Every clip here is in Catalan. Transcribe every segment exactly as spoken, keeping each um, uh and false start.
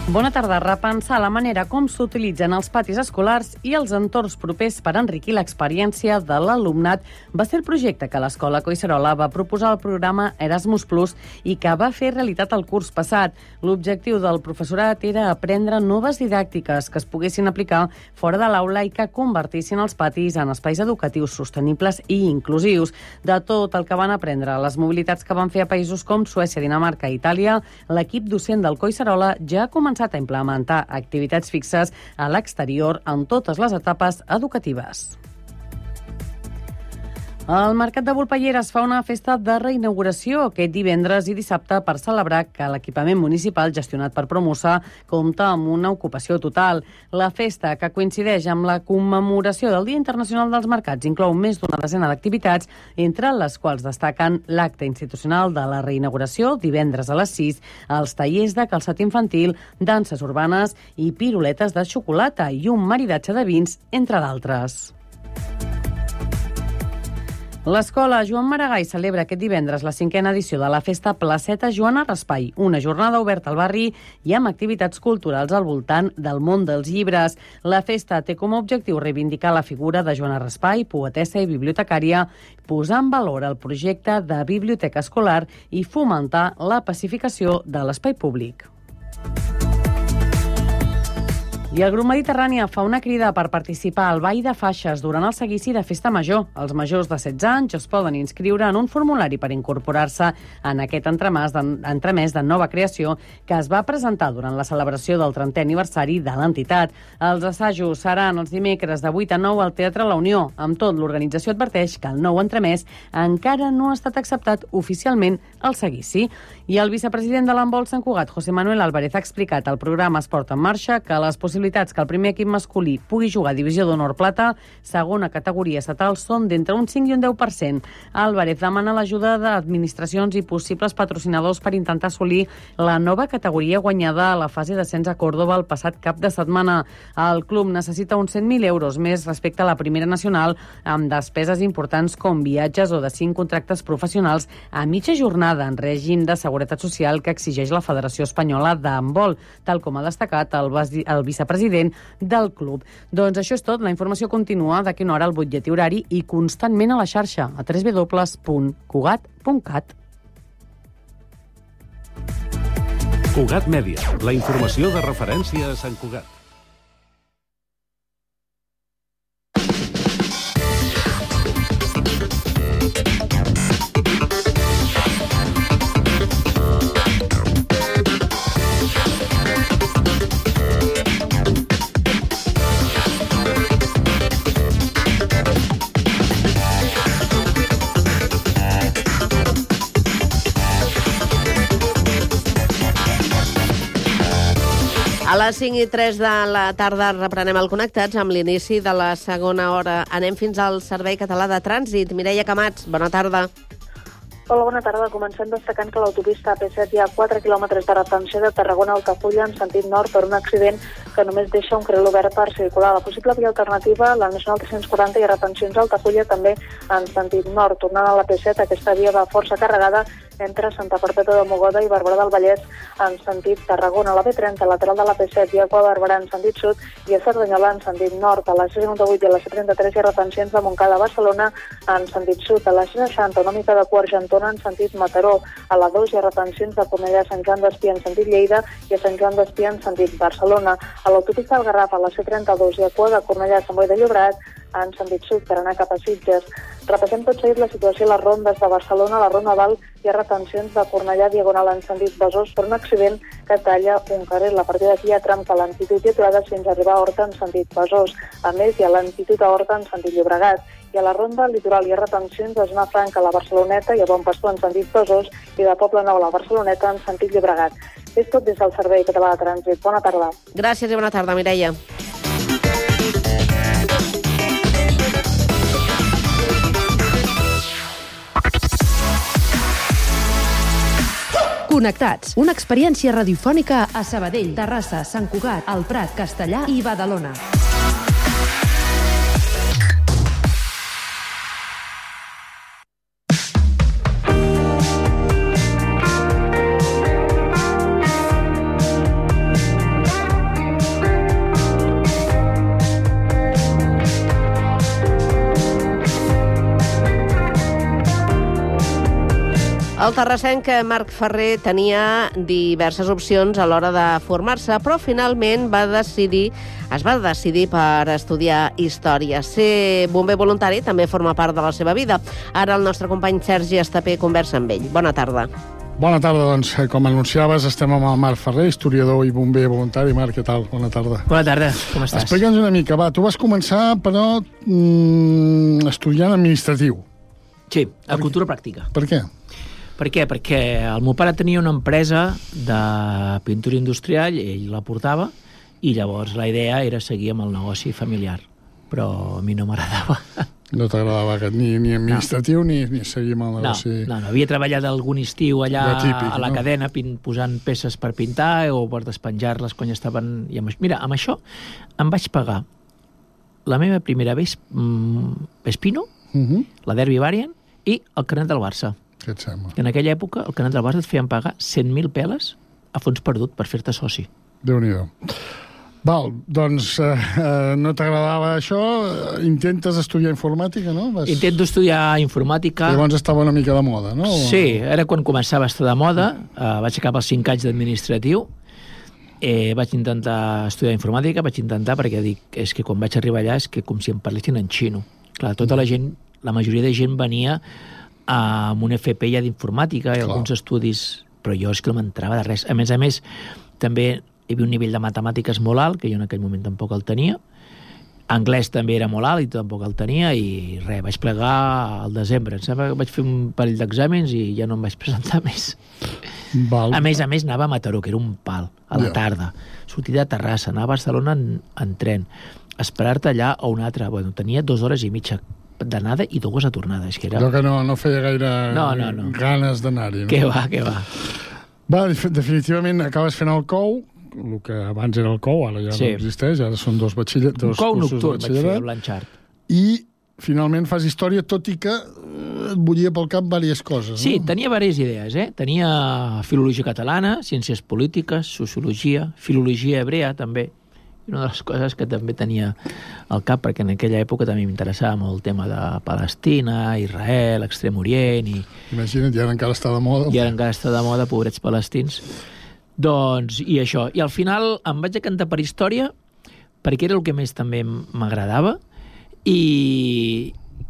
Bona tarda. Repensar la manera com s'utilitzen els patis escolars i els entorns propers per enriquir l'experiència de l'alumnat va ser el projecte que l'Escola Collserola va proposar al programa Erasmus Plus i que va fer realitat el curs passat. L'objectiu del professorat era aprendre noves didàctiques que es poguessin aplicar fora de l'aula i que convertissin els patis en espais educatius sostenibles i inclusius. De tot el que van aprendre, les mobilitats que van fer a països com Suècia, Dinamarca i Itàlia, l'equip docent del Collserola ja ha començat a implementar activitats fixes a l'exterior en totes les etapes educatives. El Mercat de Volpelleres fa una festa de reinauguració aquest divendres i dissabte per celebrar que l'equipament municipal gestionat per Promusa compta amb una ocupació total. La festa, que coincideix amb la commemoració del Dia Internacional dels Mercats, inclou més d'una desena d'activitats, entre les quals destaquen l'acte institucional de la reinauguració, divendres a les sis, els tallers de calçat infantil, danses urbanes i piruletes de xocolata i un maridatge de vins, entre d'altres. L'Escola Joan Maragall celebra aquest divendres la cinquena edició de la festa Placeta Joana Raspai, una jornada oberta al barri i amb activitats culturals al voltant del món dels llibres. La festa té com a objectiu reivindicar la figura de Joana Raspai, poetessa i bibliotecària, posar en valor el projecte de biblioteca escolar i fomentar la pacificació de l'espai públic. I el grup Mediterrània fa una crida per participar al Ball de Faixes durant el seguici de Festa Major. Els majors de setze anys es poden inscriure en un formulari per incorporar-se en aquest entremès de, entremès de nova creació que es va presentar durant la celebració del trentè aniversari de l'entitat. Els assajos seran els dimecres de vuit a nou al Teatre La Unió. Amb tot, l'organització adverteix que el nou entremès encara no ha estat acceptat oficialment al seguici. I el vicepresident de l'handbol Sant Cugat, José Manuel Álvarez, ha explicat al programa Esport en Marxa que les possibilitats que el primer equip masculí pugui jugar a Divisió d'Honor Plata, segona categoria estatal, són d'entre un cinc i un deu per cent. Álvarez demana l'ajuda d'administracions i possibles patrocinadors per intentar assolir la nova categoria guanyada a la fase d'ascens a Còrdova el passat cap de setmana. El club necessita uns cent mil euros més respecte a la primera nacional, amb despeses importants com viatges o de cinc contractes professionals a mitja jornada en règim de seguretat social que exigeix la Federació Espanyola d'Handbol, tal com ha destacat el, el vicepresident del club. Doncs això és tot. La informació continua d'aquí una hora al butlletí horari i constantment a la xarxa a w w w punt cugat punt cat. Cugat Mèdia, la informació de referència a Sant Cugat. A les cinc i tres de la tarda reprenem el Connectats amb l'inici de la segona hora. Anem fins al Servei Català de Trànsit. Mireia Camats, bona tarda. Hola, bona tarda. Comencem destacant que l'autopista A P set hi ha quatre quilòmetres de retenció de Tarragona a Altafulla en sentit nord per un accident que només deixa un carril obert per circular. La possible via alternativa, la Nacional tres-cents quaranta i retencions a Altafulla també en sentit nord. Tornant a l'A P set, aquesta via va força carregada entre Santa Perpètua de Mogoda i Barberà del Vallès en sentit Tarragona. A la B trenta, lateral de l'A P set, hi ha Cua Barberà en sentit sud i a Cerdanyola en sentit nord. A la C cinquanta-vuit i a la C trenta-tres hi ha retencions de Montcada a Barcelona en sentit sud. A la C seixanta, una mica de Cua Argentona en sentit Mataró. A la dos hi ha retencions de Cornellà a Sant Joan d'Espí en sentit Lleida i a Sant Joan d'Espí en sentit Barcelona. A l'autopista del Garraf, a la C trenta-dos, hi ha Cua de Cornellà a Sant Boi de Llobregat en sentit sud per anar cap a Sitges. Repassem tot seguit la situació a les rondes de Barcelona. A la Ronda Val hi ha retencions de Cornellà diagonal en sentit Besòs per un accident que talla un carril. A partir d'aquí hi ha tram que lentitud i aturades fins a arribar a Horta en sentit Besòs. A més, hi ha lentitud a Horta en sentit Llobregat. I a la Ronda Litoral hi ha retencions de Zona Franca a la Barceloneta i a Bon Pastor en sentit Besòs i de Poble Nou a la Barceloneta en sentit Llobregat. És tot des del Servei Català de Trànsit. Bona tarda. Gràcies i bona tarda, Mireia. Connectats, una experiència radiofònica a Sabadell, Terrassa, Sant Cugat, El Prat, Castellar i Badalona. El terrassenc Marc Ferrer tenia diverses opcions a l'hora de formar-se, però finalment va decidir, es va decidir per estudiar història. Ser bomber voluntari també forma part de la seva vida. Ara el nostre company Sergi Estapé conversa amb ell. Bona tarda. Bona tarda, doncs, com anunciaves, estem amb el Marc Ferrer, historiador i bomber voluntari. Marc, què tal? Bona tarda. Bona tarda, com estàs? Explica'ns una mica, va, tu vas començar, però, mm, estudiant administratiu. Sí, a cultura pràctica. Per què? Per què? Perquè el meu pare tenia una empresa de pintura industrial, ell la portava, i llavors la idea era seguir amb el negoci familiar. Però a mi no m'agradava. No t'agradava aquest, ni, ni administratiu no. ni, ni seguir amb el negoci... No, no, no, havia treballat algun estiu allà típic, a la no? cadena pin, posant peces per pintar o per despenjar-les quan ja estaven... I amb... Mira, amb això em vaig pagar la meva primera vez Vespino, uh -huh. la Derby Variant i el carnet del Barça. Què et sembla? En aquella època el carnet del Barça et feien pagar cent mil peles a fons perdut per fer-te soci. Déu-n'hi-do. Val, doncs eh, eh, no t'agradava això, intentes estudiar informàtica, no? Vas... Intento estudiar informàtica. Llavors estava una mica de moda, no? Sí, era quan començava a estar de moda, eh, vaig acabar els cinc anys d'administratiu, eh, vaig intentar estudiar informàtica, vaig intentar perquè dic, és que quan vaig arribar allà és que com si em parlessin en xino. Clar, tota la gent, la majoria de gent venia amb un F P ja d'informàtica i Clar. alguns estudis, però jo és que no m'entrava de res. A més a més, també hi havia un nivell de matemàtiques molt alt, que jo en aquell moment tampoc el tenia. Anglès també era molt alt i tampoc el tenia, i res, vaig plegar al desembre. Em sembla que vaig fer un parell d'exàmens i ja no em vaig presentar més. Val. A més a més, anava a Mataró, que era un pal, a la Ja. tarda. Sortir de Terrassa, anar a Barcelona en, en tren, esperar-te allà o un altre. Bueno, tenia dues hores i mitja d'anada i dues de tornada. És que era... Allò que no, no feia gaire no, no, no. ganes d'anar-hi. No? Què va, què va. Va, definitivament acabes fent el C O U, el que abans era el C O U, ara ja sí. no existeix, ara són dos, batxiller, dos C O U cursos nocturn de vaig fer a batxillerat. Blanchard. I finalment fas història, tot i que eh, et bullia pel cap diverses coses. Sí, no? tenia diverses idees, eh? Tenia filologia catalana, ciències polítiques, sociologia, filologia hebrea, també. I una de les coses que també tenia al cap, perquè en aquella època també m'interessava molt el tema de Palestina, Israel, Extrem Orient... I, Imagina't, i ara encara està de moda. I ara encara està de moda, pobrets palestins. Doncs, i això. I al final em vaig decantar per història, perquè era el que més també m'agradava, i,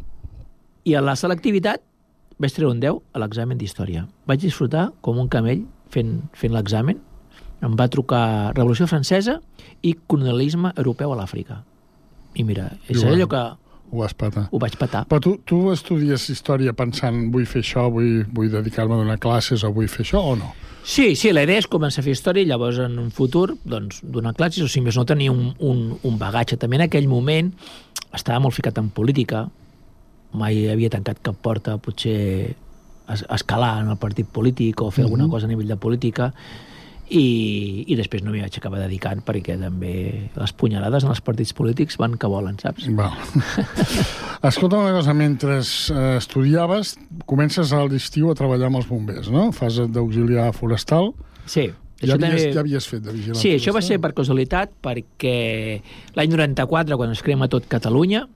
i a la selectivitat vaig treure un deu a l'examen d'història. Vaig disfrutar com un camell fent, fent l'examen. Em va trucar Revolució Francesa i colonialisme europeu a l'Àfrica. I mira, és I allò que... Ho vas patar. Ho vaig patar. Però tu, tu estudies història pensant vull fer això, vull, vull dedicar-me a donar classes o vull fer això o no? Sí, sí, la idea és començar a fer història i llavors en un futur doncs, donar classes, o si més no tenir un, un, un bagatge. També en aquell moment estava molt ficat en política, mai havia tancat cap porta, potser es, escalar en el partit polític o fer mm-hmm. alguna cosa a nivell de política, i, i després no m'hi vaig acabar dedicant perquè també les punyalades en els partits polítics van que volen, saps? Val. Escolta una cosa, mentre eh, estudiaves, comences a l'estiu a treballar amb els bombers, no? Fas d'auxiliar forestal. Sí. Ja havies, també... ja havies fet de vigilant Sí, forestal? això va ser per casualitat, perquè l'any noranta-quatre, quan es crema tot Catalunya,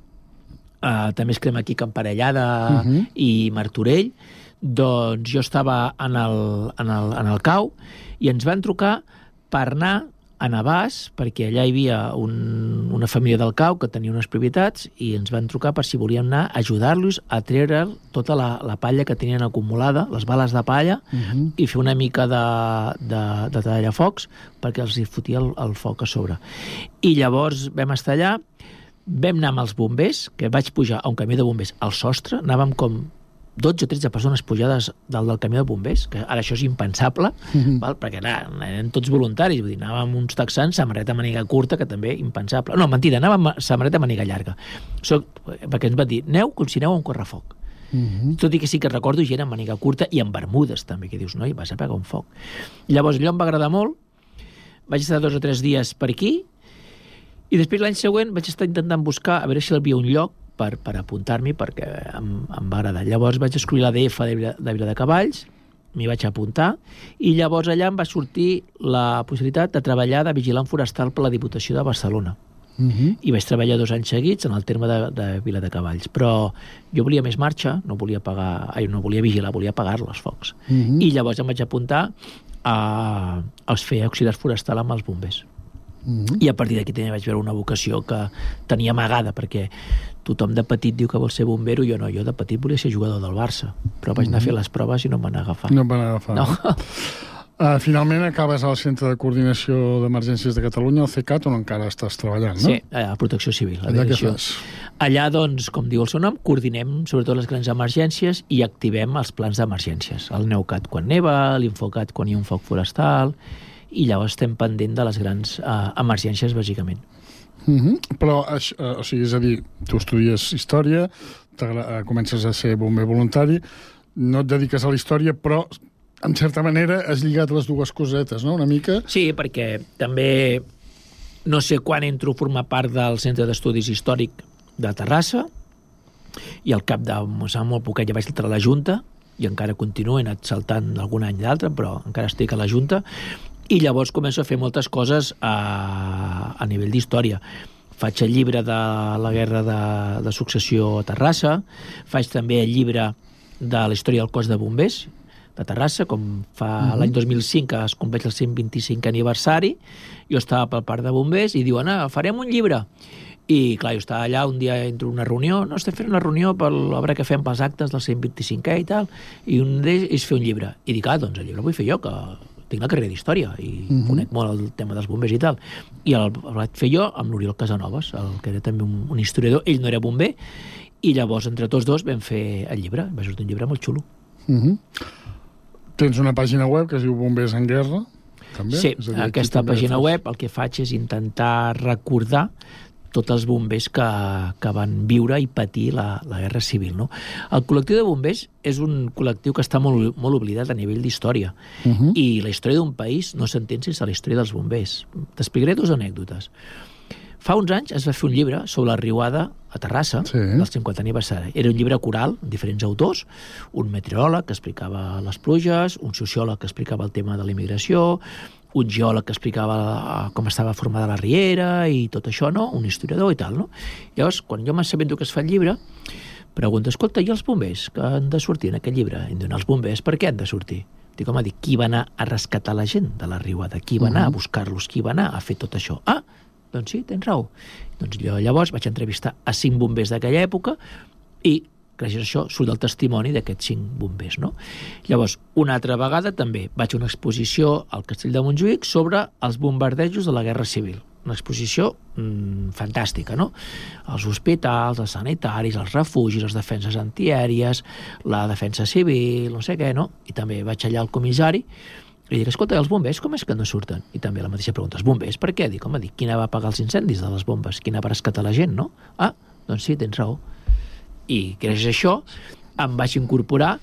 eh, també es crema aquí Camparellada uh-huh. i Martorell, doncs jo estava en el, en el, en el C A U i ens van trucar per anar a Navàs, perquè allà hi havia un, una família del C A U que tenia unes propietats, i ens van trucar per si volíem anar a ajudar-los a treure tota la, la palla que tenien acumulada, les bales de palla, uh-huh. i fer una mica de, de, de tallafocs perquè els hi fotia el, el foc a sobre. I llavors vam estar allà, vam anar amb els bombers, que vaig pujar a un camió de bombers al sostre, anàvem com dotze o tretze persones pujades dalt del camió de bombers, que ara això és impensable, mm-hmm. val? Perquè ara eren tots voluntaris, vull dir, anàvem amb uns texans, samarreta a màniga curta, que també impensable. No, mentida, anàvem amb samarreta a màniga llarga. Soc, perquè ens van dir, neu com si aneu a un correfoc. Mm-hmm. Tot i que sí que recordo gent amb màniga curta i amb bermudes també, que dius, noi, vas a pegar un foc. Llavors, allò em va agradar molt, vaig estar dos o tres dies per aquí, i després l'any següent vaig estar intentant buscar a veure si hi havia un lloc per, per apuntar-m'hi, perquè em, em va agradar. Llavors vaig escollir l'A D F de, de Viladecavalls, m'hi vaig apuntar, i llavors allà em va sortir la possibilitat de treballar de vigilant forestal per la Diputació de Barcelona. Uh-huh. I vaig treballar dos anys seguits en el terme de, de Viladecavalls. Però jo volia més marxa, no volia pagar, ai, no volia vigilar, volia apagar els focs. Uh-huh. I llavors em vaig apuntar a, a fer auxiliar forestal amb els bombers. Uh-huh. I a partir d'aquí també vaig veure una vocació que tenia amagada, perquè tothom de petit diu que vol ser bombero, jo no, jo de petit volia ser jugador del Barça, però vaig anar a fer les proves i no em van agafar. No em van agafar. No. Uh, finalment acabes al Centre de Coordinació d'Emergències de Catalunya, el CECAT, on encara estàs treballant, no? Sí, a Protecció Civil. Allà què fas? Allà, doncs, com diu el seu nom, coordinem sobretot les grans emergències i activem els plans d'emergències. El NEUCAT quan neva, l'Infocat quan hi ha un foc forestal, i llavors estem pendent de les grans uh, emergències, bàsicament. Uh-huh. Però, uh, o sigui, és a dir, tu estudies història, uh, comences a ser bomber voluntari, no et dediques a la història, però en certa manera has lligat les dues cosetes, no?, una mica? Sí, perquè també no sé quan entro a formar part del Centre d'Estudis Històric de Terrassa, i al cap de molt poquet ja vaig entrar a la Junta, i encara continuo, he anat saltant d'algun any d'altre, però encara estic a la Junta, i llavors començo a fer moltes coses a, a nivell d'història. Faig el llibre de la Guerra de, de Successió a Terrassa, faig també el llibre de la història del cos de bombers de Terrassa, com fa uh-huh. l'any dos mil cinc que es compleix el cent vint-i-cinquè aniversari, jo estava pel parc de bombers i diuen, ah, farem un llibre. I, clar, jo estava allà, un dia entro a una reunió, no, estem fent una reunió per l'obra que fem pels actes del cent vint-i-cinquè i tal, i un d'ells és fer un llibre. I dic, ah, doncs el llibre vull fer jo, que tinc la carrera d'història i uh-huh. conec molt el tema dels bombers i tal. I el, el vaig fer jo amb l'Oriol Casanovas, el que era també un, un historiador, ell no era bomber, i llavors entre tots dos vam fer el llibre, va sortir un llibre molt xulo. Uh-huh. Tens una pàgina web que es diu Bombers en Guerra, també? Sí, dir, aquesta pàgina web el que faig és intentar recordar tots els bombers que, que van viure i patir la, la Guerra Civil, no? El col·lectiu de bombers és un col·lectiu que està molt, molt oblidat a nivell d'història. Uh-huh. I la història d'un país no s'entén sense la història dels bombers. T'explicaré dues anècdotes. Fa uns anys es va fer un llibre sobre la riuada a Terrassa, sí. del cinquantè aniversari. Era un llibre coral, diferents autors, un meteoròleg que explicava les pluges, un sociòleg que explicava el tema de la immigració, un geòleg que explicava com estava formada la riera i tot això, no? Un historiador i tal, no? Llavors, quan jo m'assabento que es fa el llibre, pregunto, escolta, i els bombers que han de sortir en aquest llibre? I em diuen, els bombers per què han de sortir? Dic, home, dic, qui va anar a rescatar la gent de la riuada? Qui va anar a buscar-los? Qui va anar a fer tot això? Ah, doncs sí, tens raó. Doncs jo llavors vaig entrevistar a cinc bombers d'aquella època i gràcies a això surt el testimoni d'aquests cinc bombers, no? Llavors, una altra vegada també vaig a una exposició al Castell de Montjuïc sobre els bombardejos de la Guerra Civil. Una exposició mmm, fantàstica, no? Els hospitals, els sanitaris, els refugis, les defenses antiaèries, la defensa civil, no sé què, no? I també vaig allà al comissari i dic, escolta, els bombers com és que no surten? I també la mateixa pregunta, els bombers per què? Dic, home, dic, qui va apagar els incendis de les bombes? Qui va rescatar la gent, no? Ah, doncs sí, tens raó. I gràcies a això em vaig incorporar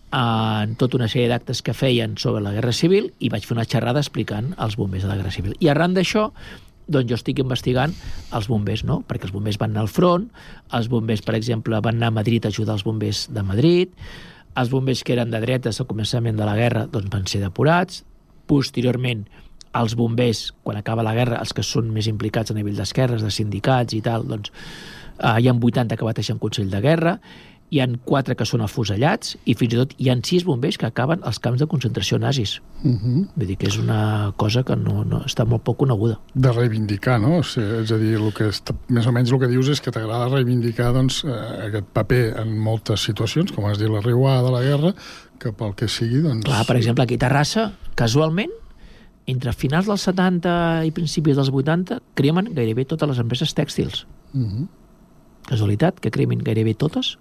en tota una sèrie d'actes que feien sobre la Guerra Civil i vaig fer una xerrada explicant els bombers de la Guerra Civil. I arran d'això, doncs jo estic investigant els bombers, no? Perquè els bombers van anar al front, els bombers, per exemple, van anar a Madrid a ajudar els bombers de Madrid, els bombers que eren de dretes al començament de la guerra doncs van ser depurats, posteriorment els bombers, quan acaba la guerra, els que són més implicats a nivell d'esquerres, de sindicats i tal, doncs eh, hi ha vuitanta que bateixen Consell de Guerra, hi ha quatre que són afusellats i fins i tot hi ha sis bombers que acaben als camps de concentració nazis. Uh-huh. Vull dir que és una cosa que no, no està molt poc coneguda. De reivindicar, no? O sigui, és a dir, el que està, més o menys el que dius és que t'agrada reivindicar doncs, eh, aquest paper en moltes situacions, com has dit, la riuada de la guerra, que pel que sigui, doncs... Clar, per exemple, aquí a Terrassa, casualment, entre finals dels setanta i principis dels vuitanta, cremen gairebé totes les empreses tèxtils. Uh-huh. Casualitat, que cremen gairebé totes.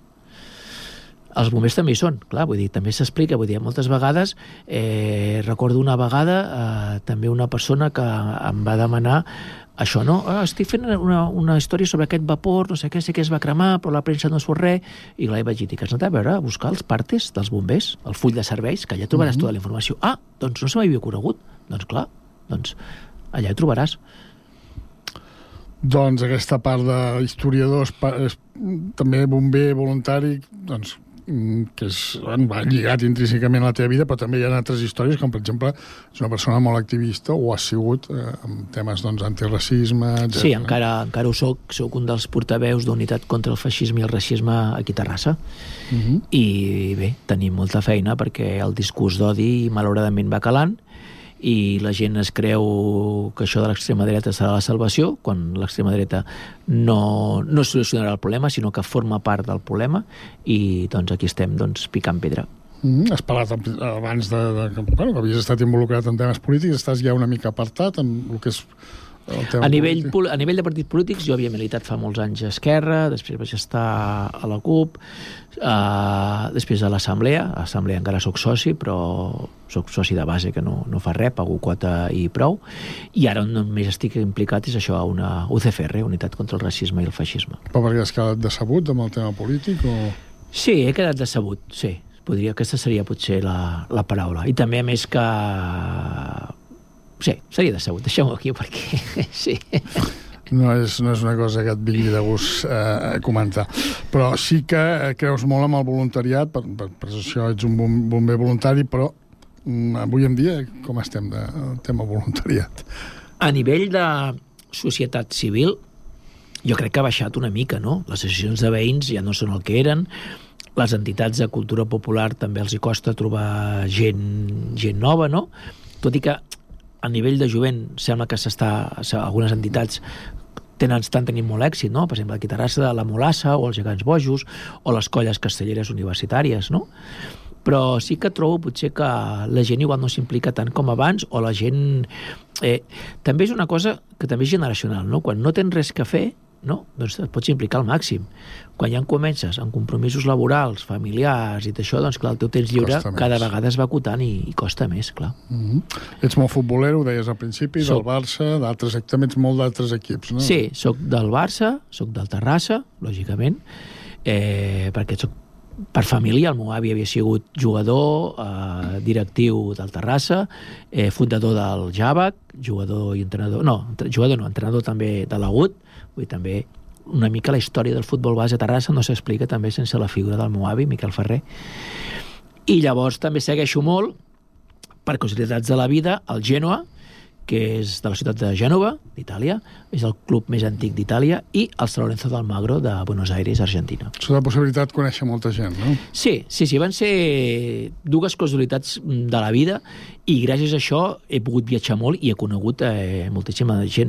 Els bombers també hi són, clar, vull dir, també s'explica, vull dir, moltes vegades, eh, recordo una vegada, eh, també una persona que em va demanar això, no? Ah, estic fent una, una història sobre aquest vapor, no sé què, sé que es va cremar, però la premsa no es fos res, i clar, vaig dir, que has anat a veure, a buscar els partes dels bombers, el full de serveis, que allà trobaràs mm-hmm. tota la informació. Ah, doncs no se m'havia conegut. Doncs clar, doncs allà ho trobaràs. Doncs aquesta part d'historiadors, també bomber voluntari, doncs que és, bueno, va lligat intrínsecament a la teva vida, però també hi ha altres històries, com per exemple, és una persona molt activista, o ha sigut eh, amb temes doncs, antiracisme, etcètera. Sí, encara, encara ho soc, soc un dels portaveus d'Unitat contra el Feixisme i el Racisme aquí a Terrassa. Uh-huh. I bé, tenim molta feina perquè el discurs d'odi malauradament va calant, i la gent es creu que això de l'extrema dreta serà la salvació, quan l'extrema dreta no, no solucionarà el problema, sinó que forma part del problema, i doncs aquí estem doncs, picant pedra. Mm, has parlat abans de, de, de bueno, que havies estat involucrat en temes polítics, estàs ja una mica apartat amb el que és el tema a nivell, polític. A nivell de partits polítics, jo havia militat fa molts anys a Esquerra, després vaig estar a la CUP, Uh, després a l'Assemblea, a l'Assemblea encara soc soci, però soc soci de base que no, no fa res, pago quota i prou, i ara on només estic implicat és això, a una U C F R, Unitat contra el Racisme i el Feixisme. Però perquè has quedat decebut amb el tema polític? O... Sí, he quedat decebut, sí. Podria, aquesta seria potser la, la paraula. I també, a més, que... Sí, seria decebut. Deixem-ho aquí perquè... sí... No és, no és una cosa que et vingui de gust eh, comentar. Però sí que creus molt amb el voluntariat, per, per, per això ets un bomber voluntari, però mm, avui en dia com estem de tema voluntariat? A nivell de societat civil, jo crec que ha baixat una mica, no? Les associacions de veïns ja no són el que eren, les entitats de cultura popular també els hi costa trobar gent, gent nova, no? Tot i que a nivell de jovent sembla que s'està, algunes entitats tenen, estan tenint molt èxit, no? Per exemple, aquí a Terrassa de la Molassa o els Gegants Bojos o les colles castelleres universitàries, no? Però sí que trobo potser que la gent igual no s'implica tant com abans, o la gent... Eh, també és una cosa que també és generacional, no? Quan no tens res que fer, no? Doncs et pots implicar al màxim. Quan ja en comences amb compromisos laborals, familiars i d'això, doncs clar, el teu temps lliure cada vegada es va acotant i, i costa més, clar. Mm-hmm. Ets molt futbolero, ho deies al principi, soc... del Barça, d'altres, també ets molt d'altres equips, no? Sí, soc del Barça, soc del Terrassa, lògicament, eh, perquè soc per família, el meu avi havia sigut jugador, eh, directiu del Terrassa, eh, fundador del Jàvec, jugador i entrenador, no, jugador no, entrenador també de l'Agut, vull dir, també una mica la història del futbol base a Terrassa no s'explica també sense la figura del meu avi, Miquel Ferrer. I llavors també segueixo molt, per casualitats de la vida, el Gènova, que és de la ciutat de Gènova, d'Itàlia, és el club més antic d'Itàlia, i el San Lorenzo d'Almagro, de Buenos Aires, Argentina. És la possibilitat de conèixer molta gent, no? Sí, sí, sí, van ser dues casualitats de la vida, i gràcies a això he pogut viatjar molt i he conegut eh, moltíssima gent.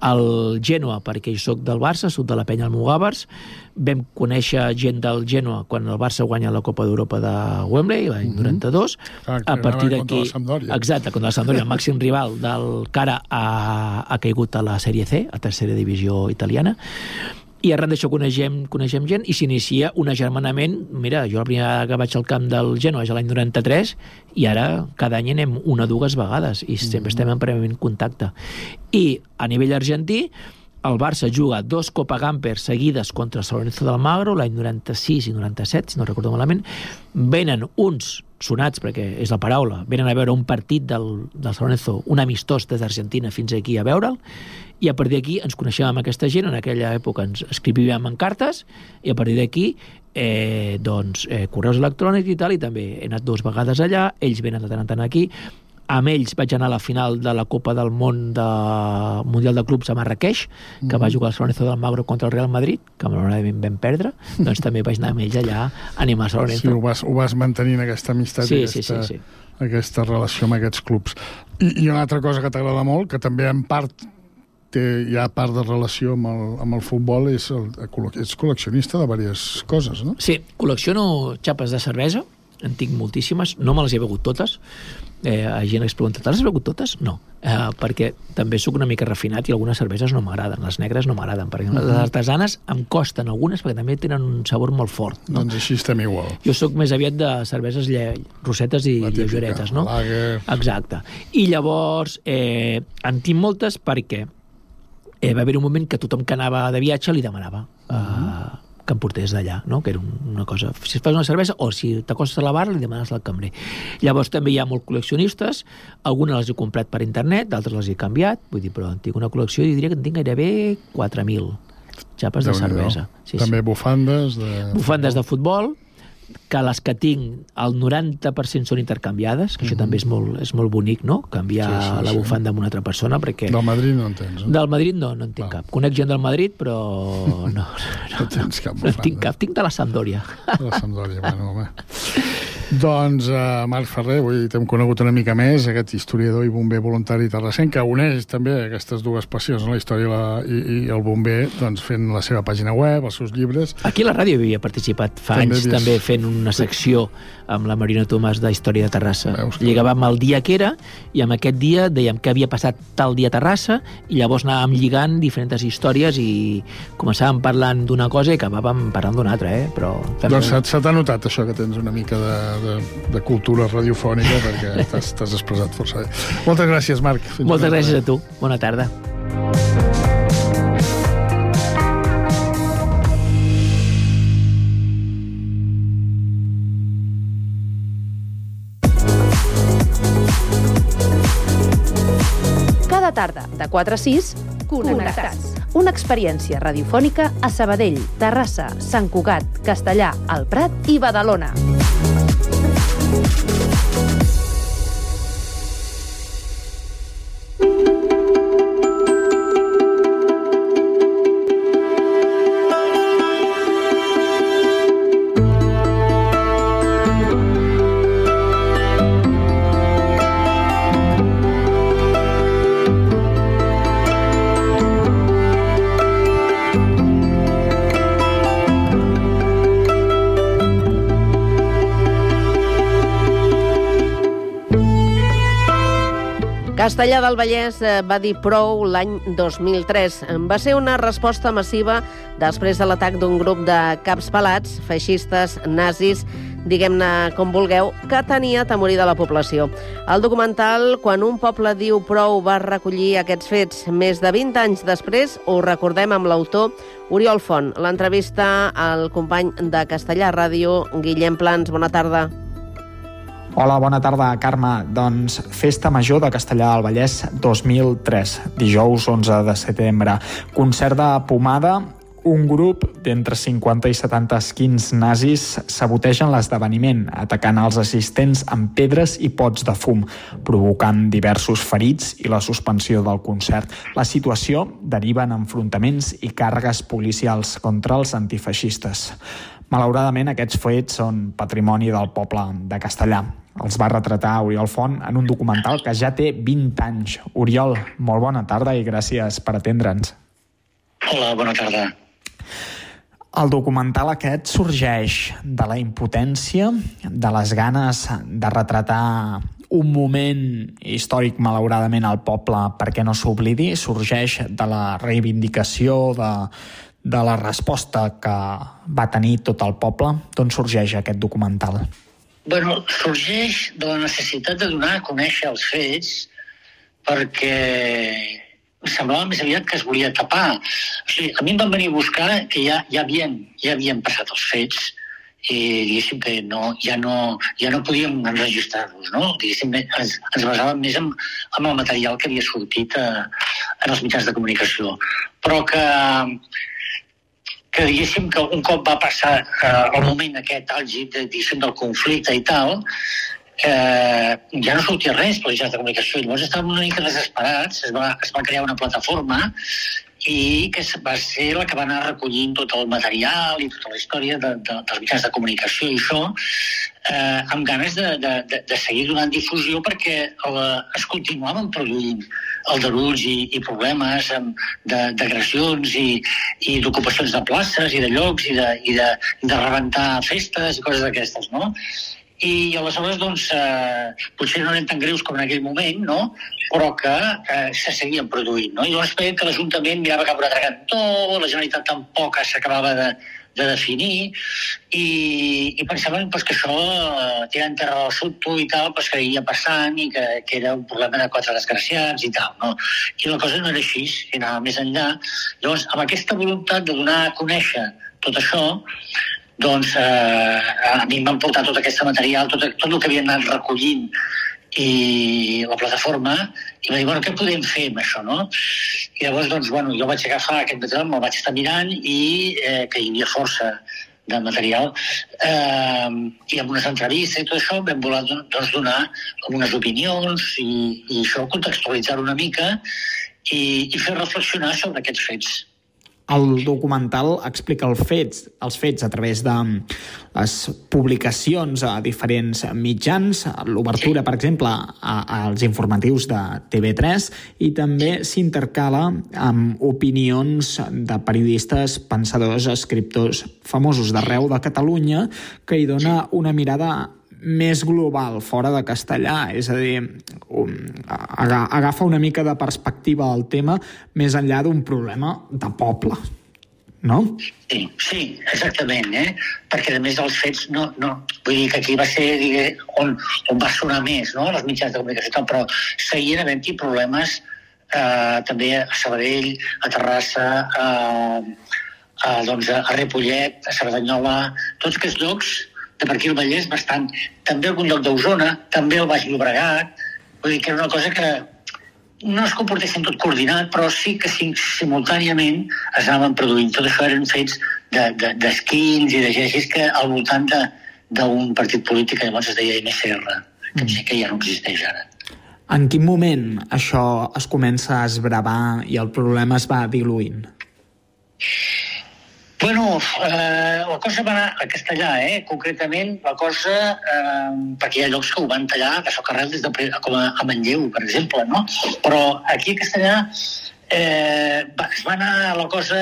El Gènova, perquè jo soc del Barça, soc de la penya Almogàvers, vam conèixer gent del Gènova quan el Barça guanya la Copa d'Europa de Wembley, l'any mm-hmm. noranta-dos. Ah, a partir d'aquí... Contra la Sampdoria. Exacte, contra la Sampdoria, el màxim rival del que ara ha, ha caigut a la Sèrie C, a tercera divisió italiana. I arran d'això coneixem, coneixem gent i s'inicia un agermanament. Mira, jo la primera vegada que vaig al camp del Gènova és l'any noranta-tres i ara cada any anem una o dues vegades i sempre mm-hmm. estem en permanent contacte. I a nivell argentí, el Barça juga dos Copa Gamper seguides contra el San Lorenzo d'Almagro, l'any noranta-sis i noranta-set, si no recordo malament. Venen uns sonats, perquè és la paraula, venen a veure un partit del, del San Lorenzo, un amistós des d'Argentina fins aquí a veure'l, i a partir d'aquí ens coneixem amb aquesta gent, en aquella època ens escrivíem en cartes, i a partir d'aquí eh, doncs, eh, correus electrònics i tal, i també he anat dues vegades allà, ells venen de tant en tant aquí. Amb ells vaig anar a la final de la Copa del Món de Mundial de Clubs a Marrakeix, que mm-hmm. va jugar el San Lorenzo d'Almagro contra el Real Madrid, que malauradament vam perdre, doncs també vaig anar amb ells allà a animar el San Lorenzo. Sí, ho vas, ho vas mantenint aquesta amistat sí, i aquesta, sí, sí, sí. aquesta relació amb aquests clubs. I, i una altra cosa que t'agrada molt, que també en part té ja part de relació amb el, amb el futbol, és, el, ets col·leccionista de diverses coses, no? Sí, col·lecciono xapes de cervesa, en tinc moltíssimes, no me les he begut totes. Eh, hi ha gent que es pregunta, t'has begut totes? No, eh, perquè també sóc una mica refinat i algunes cerveses no m'agraden, les negres no m'agraden, per exemple, les artesanes em costen algunes perquè també tenen un sabor molt fort, no? Doncs així estem igual. Jo sóc més aviat de cerveses lle... rosetes i lleugeretes, no? Lager. Exacte. I llavors eh, en tinc moltes perquè eh, va haver un moment que tothom que anava de viatge li demanava eh, uh-huh. que em portés d'allà, no? Que era una cosa... Si fas una cervesa o si t'acostes a la barra li demanes al cambrer. Llavors també hi ha molts col·leccionistes, algunes les he comprat per internet, d'altres les he canviat, vull dir, però en tinc una col·lecció i diria que en tinc gairebé quatre mil xapes de cervesa. Sí, també sí. bufandes de... Bufandes de futbol, que les que tinc, el noranta per cent són intercanviades, que mm-hmm. això també és molt, és molt bonic, no? Canviar sí, sí, la bufanda sí. amb una altra persona, perquè... Del Madrid no en tens, no? Del Madrid no, no en tinc ah. cap. Conec gent del Madrid, però no. No, no tens cap bufanda. No tinc cap, tinc de la Sampdoria. De la Sampdoria, bueno, home. Doncs, uh, Marc Ferrer, avui t'hem conegut una mica més, aquest historiador i bomber voluntari terrassenc, que uneix també aquestes dues passions, no? La història i, la, i, i el bomber, doncs, fent la seva pàgina web, els seus llibres. Aquí a la ràdio havia participat fa també anys, havies... també fent una secció amb la Marina Tomàs de Història de Terrassa. Que... Lligàvem el dia que era, i amb aquest dia dèiem que havia passat tal dia a Terrassa, i llavors anàvem lligant diferents històries i començàvem parlant d'una cosa i acabàvem parlant d'una altra, eh? Però també... Doncs se t'ha notat això, que tens una mica de, de, de cultura radiofònica, perquè t'has expressat força bé. Moltes gràcies, Marc. Fins Moltes gràcies a tu. Bona tarda. Cada tarda, de quatre a sis, Connectats. Una experiència radiofònica a Sabadell, Terrassa, Sant Cugat, Castellà, El Prat i Badalona. Castellà del Vallès va dir prou l'any dos mil tres. Va ser una resposta massiva després de l'atac d'un grup de caps pelats, feixistes, nazis, diguem-ne com vulgueu, que tenia atemorir de la població. El documental Quan un poble diu prou va recollir aquests fets. Més de vint anys després ho recordem amb l'autor Oriol Font. L'entrevista al company de Castellà Ràdio, Guillem Plans. Bona tarda. Hola, bona tarda, Carme. Doncs Festa Major de Castellà del Vallès dos mil tres, dijous onze de setembre. Concert de Pomada. Un grup d'entre cinquanta i setanta esquins nazis sabotegen l'esdeveniment, atacant els assistents amb pedres i pots de fum, provocant diversos ferits i la suspensió del concert. La situació deriva en enfrontaments i càrregues policials contra els antifeixistes. Malauradament, aquests fets són patrimoni del poble de Castellà. Els va retratar Oriol Font en un documental que ja té vint anys. Oriol, molt bona tarda i gràcies per atendre'ns. Hola, bona tarda. El documental aquest sorgeix de la impotència, de les ganes de retratar un moment històric, malauradament, al poble perquè no s'oblidi, sorgeix de la reivindicació de, de la resposta que va tenir tot el poble. D'on sorgeix aquest documental? Bueno, sorgeix de la necessitat de donar a conèixer els fets perquè semblava més aviat que es volia tapar. O sigui, a mi em van venir a buscar que ja, ja, havien, ja havien passat els fets i diguéssim que no, ja, no, ja no podíem enregistrar-los, no? Diguéssim, ens, ens basàvem més en, en el material que havia sortit a, en els mitjans de comunicació. Però que... que diguéssim que un cop va passar eh, el moment aquest àlgid del conflicte i tal, eh, ja no sortia res per mitjans de comunicació. Llavors estàvem una mica desesperats, es va, es va crear una plataforma i que va ser la que va anar recollint tot el material i tota la història de, de, dels mitjans de comunicació i això, eh, amb ganes de, de, de, de seguir donant difusió perquè el, es continuaven produint aldarulls i, i problemes d'agressions i, i d'ocupacions de places i de llocs i de, i de, i de rebentar festes i coses d'aquestes, no? I aleshores, doncs, eh, potser no eren tan greus com en aquell moment, no? Però que eh, se seguien produint, no? I llavors veiem que l'Ajuntament mirava cap a un altre cantó, la Generalitat tampoc s'acabava de, de definir, i, i pensaven pues, que això, eh, tirant terra al sud i tal, pues, que ia passant i que, que era un problema de quatre desgraciats i tal, no? I la cosa no era així, i anava més enllà. Llavors, amb aquesta voluntat de donar a conèixer tot això, doncs eh, a mi em van portar tot aquest material, tot, tot el que havien anat recollint i la plataforma, i va dir, bueno, què podem fer amb això, no? I llavors, doncs, bueno, jo vaig agafar aquest material, me'l vaig estar mirant i eh, que hi havia força de material, eh, i amb unes entrevistes i tot això vam voler doncs, donar unes opinions i, i això, contextualitzar una mica i, i fer reflexionar sobre aquests fets. El documental explica els fets, els fets a través de les publicacions a diferents mitjans, l'obertura, sí. per exemple, a, als informatius de T V tres, i també s'intercala amb opinions de periodistes, pensadors, escriptors famosos d'arreu de Catalunya, que hi dona una mirada més global, fora de castellà, és a dir, agafa una mica de perspectiva al tema més enllà d'un problema de poble, no? Sí, sí, exactament, eh? Perquè a més dels fets, no, no, vull dir que aquí va ser digue, on, on va sonar més, no?, les mitjans de comunicació, però seguien havent-hi problemes eh, també a Sabadell, a Terrassa, a, a, doncs a Ripollet, a Cerdanyola, tots aquests llocs de per aquí el Vallès bastant, també algun lloc d'Osona, també el Baix Llobregat, vull dir que era una cosa que no es comportessin tot coordinat, però sí que simultàniament es anaven produint. Tot això eren fets d'esquins de, de i de gegis que al voltant d'un partit polític que llavors es deia M S R, que sé que ja no existeix ara. En quin moment això es comença a esbravar i el problema es va diluint? Bueno, eh, la cosa va anar a castellà, eh? Concretament, la cosa, eh, perquè hi ha llocs que ho van tallar de socarrel des de, com a, a Manlleu, per exemple, no? Però aquí a castellà eh, va, es va anar la cosa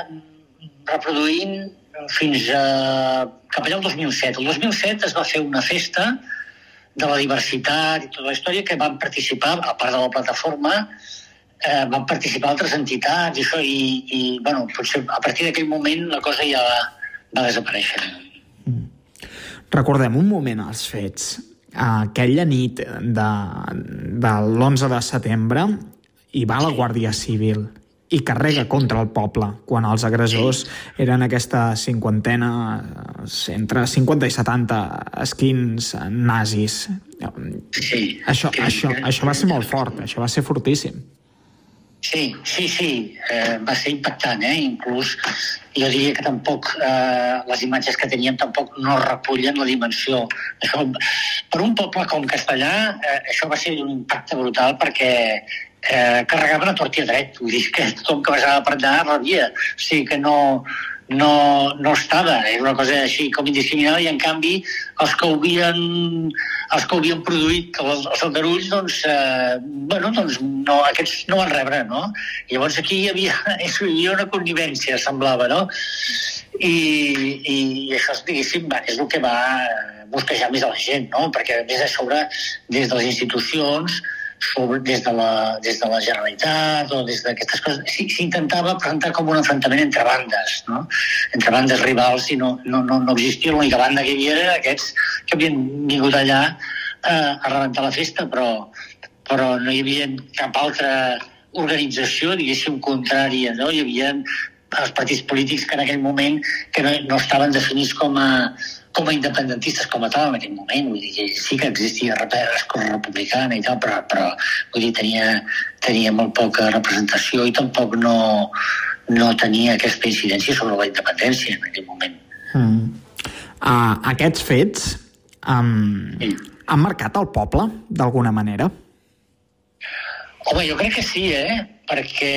reproduint fins a, cap allà el dos mil set. El dos mil set es va fer una festa de la diversitat i tota la història que van participar, a part de la plataforma, Eh, van participar altres entitats i això, i, i bueno, potser a partir d'aquell moment la cosa ja va, va desaparèixer. Mm. Recordem un moment els fets. Aquella nit de, de l'onze de setembre hi va la Guàrdia Civil i carrega contra el poble, quan els agressors eren aquesta cinquantena, entre cinquanta i setanta esquins nazis. Sí. Això, això, això va ser molt fort, això va ser fortíssim. Sí, sí, sí, eh, va ser impactant, eh? Inclús jo diria que tampoc eh, les imatges que teníem tampoc no recullen la dimensió. Això, per un poble com Castellà, eh, això va ser un impacte brutal perquè eh, carregaven a tort i a dret. Vull dir que tothom que passava per allà rebia. O sigui que no, no, no estava, era una cosa així com indiscriminada, i en canvi els que ho havien, els que ho havien produït, els, els aldarulls, doncs, eh, bueno, doncs no, aquests no van rebre, no? I llavors aquí hi havia, hi havia una connivència, semblava, no? I, i, i això, diguéssim, va, és el que va busquejar més a la gent, no? Perquè a més a sobre, des de les institucions, sobre, des, de la, des de la Generalitat o des d'aquestes coses, s'intentava presentar com un enfrontament entre bandes, no? Entre bandes rivals, i no, no, no, no existia. L'única banda que hi havia era aquests que havien vingut allà eh, a rebentar la festa, però, però no hi havia cap altra organització, diguéssim, contrària, no? Hi havia els partits polítics que en aquell moment que no, no estaven definits com a com a independentistes com a tal en aquell moment, vull dir que sí que existia Esquerra Republicana i tal, però, però vull dir, tenia, tenia molt poca representació i tampoc no, no tenia aquesta incidència sobre la independència en aquell moment. Mm. Uh, aquests fets um, sí. han marcat el poble d'alguna manera? Home, jo crec que sí, eh? Perquè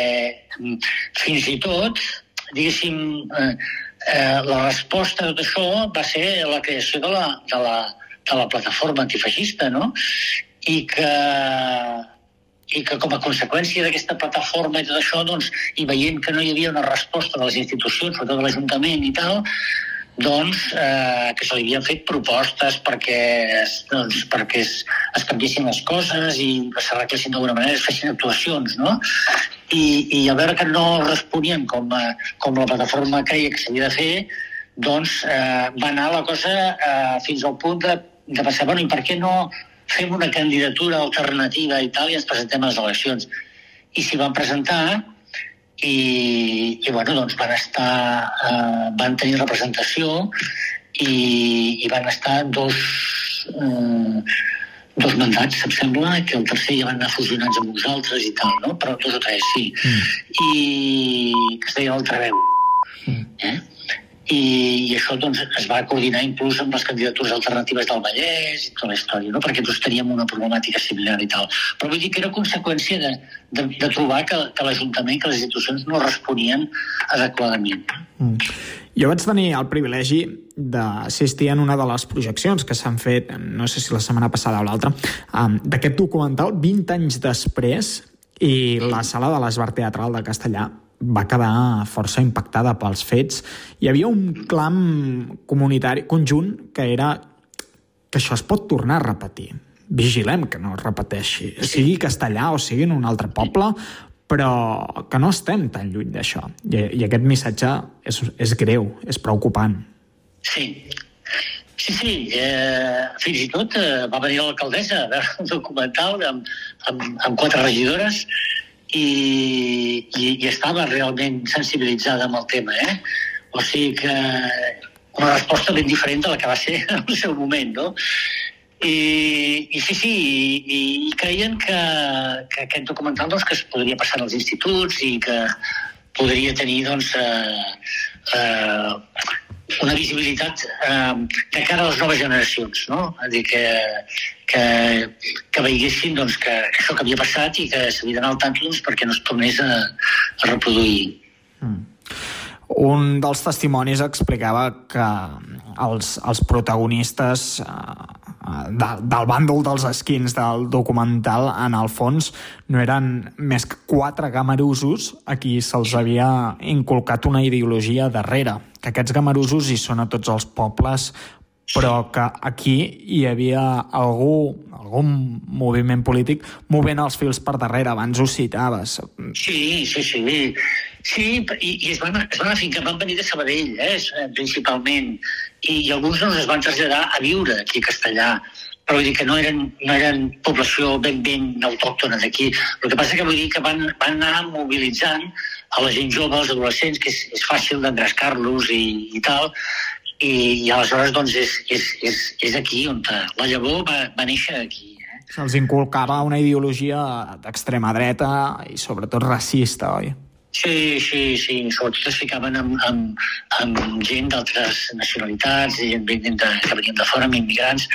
fins i tot, diguéssim, eh, Eh, la resposta a tot això va ser la creació de la, de la, de la plataforma antifeixista, no? I que, i que com a conseqüència d'aquesta plataforma i tot això, doncs, i veient que no hi havia una resposta de les institucions, sobretot de l'Ajuntament i tal, doncs eh, que se li havien fet propostes perquè, doncs, perquè es, es canviessin les coses i s'arreglessin d'alguna manera, es fessin actuacions, no? I, i a veure que no responien com, a, com la plataforma creia que s'havia de fer, doncs eh, va anar la cosa eh, fins al punt de, de passar, bueno, i per què no fem una candidatura alternativa i tal, i ens presentem a les eleccions? I s'hi van presentar i, i bueno, doncs van estar, eh, van tenir representació i, i van estar dos... Eh, dos mandats, em sembla, que el tercer ja van anar fusionats amb nosaltres i tal, no? Però dos o tres, sí. Mm. I que es deia l'Altra Veu. Mm. Eh? i, i això doncs, es va coordinar inclús amb les candidatures alternatives del Vallès i tota la història, no? Perquè tots teníem una problemàtica similar i tal. Però vull dir que era conseqüència de, de, de trobar que, que l'Ajuntament, que les institucions no responien adequadament. Mm. Jo vaig tenir el privilegi d'assistir en una de les projeccions que s'han fet, no sé si la setmana passada o l'altra, um, d'aquest documental vint anys després, i la sala de l'Esbart Teatral de Castellà va quedar força impactada pels fets. Hi havia un clam comunitari conjunt que era que això es pot tornar a repetir. Vigilem que no es repeteixi, sigui Castellà o sigui en un altre poble, però que no estem tan lluny d'això. I, i aquest missatge és, és greu, és preocupant. Sí, sí, sí. Eh, fins i tot eh, va venir l'alcaldessa a veure el documental amb, amb, amb quatre regidores i, i, i estava realment sensibilitzada amb el tema, eh? O sigui que una resposta ben diferent de la que va ser en el seu moment, no? I, i sí, sí, i, i creien que, que aquest documental doncs, que es podria passar als instituts i que podria tenir doncs, eh, eh, una visibilitat eh, de cara a les noves generacions, no? És a dir, que, que, que veiessin doncs, que, que això que havia passat i que s'havia d'anar al tanto doncs, perquè no es tornés a, a reproduir. Mm. Un dels testimonis explicava que els, els protagonistes eh, de, del bàndol dels esquins del documental, en el fons, no eren més que quatre gamerusos a qui se'ls havia inculcat una ideologia darrere. Que aquests gamerusos hi són a tots els pobles, però que aquí hi havia algú, algun moviment polític movent els fils per darrere. Abans ho citaves. Sí, sí, sí. Sí, i, i es van, es van afincar, van venir de Sabadell, eh, principalment, i, i alguns doncs, es van traslladar a viure aquí a Castellà, però vull dir que no eren, no eren població ben ben autòctona d'aquí. El que passa que vull dir que van, van anar mobilitzant a la gent jove, als adolescents, que és, és fàcil d'engrescar-los i, i tal, i, i aleshores doncs, és, és, és, és aquí on la llavor va, va néixer aquí. Eh? Se'ls inculcava una ideologia d'extrema dreta i sobretot racista, oi? Sí, sí, sí. Sobretot es ficaven amb, amb, amb gent d'altres nacionalitats, gent de, que venien de fora, amb immigrants,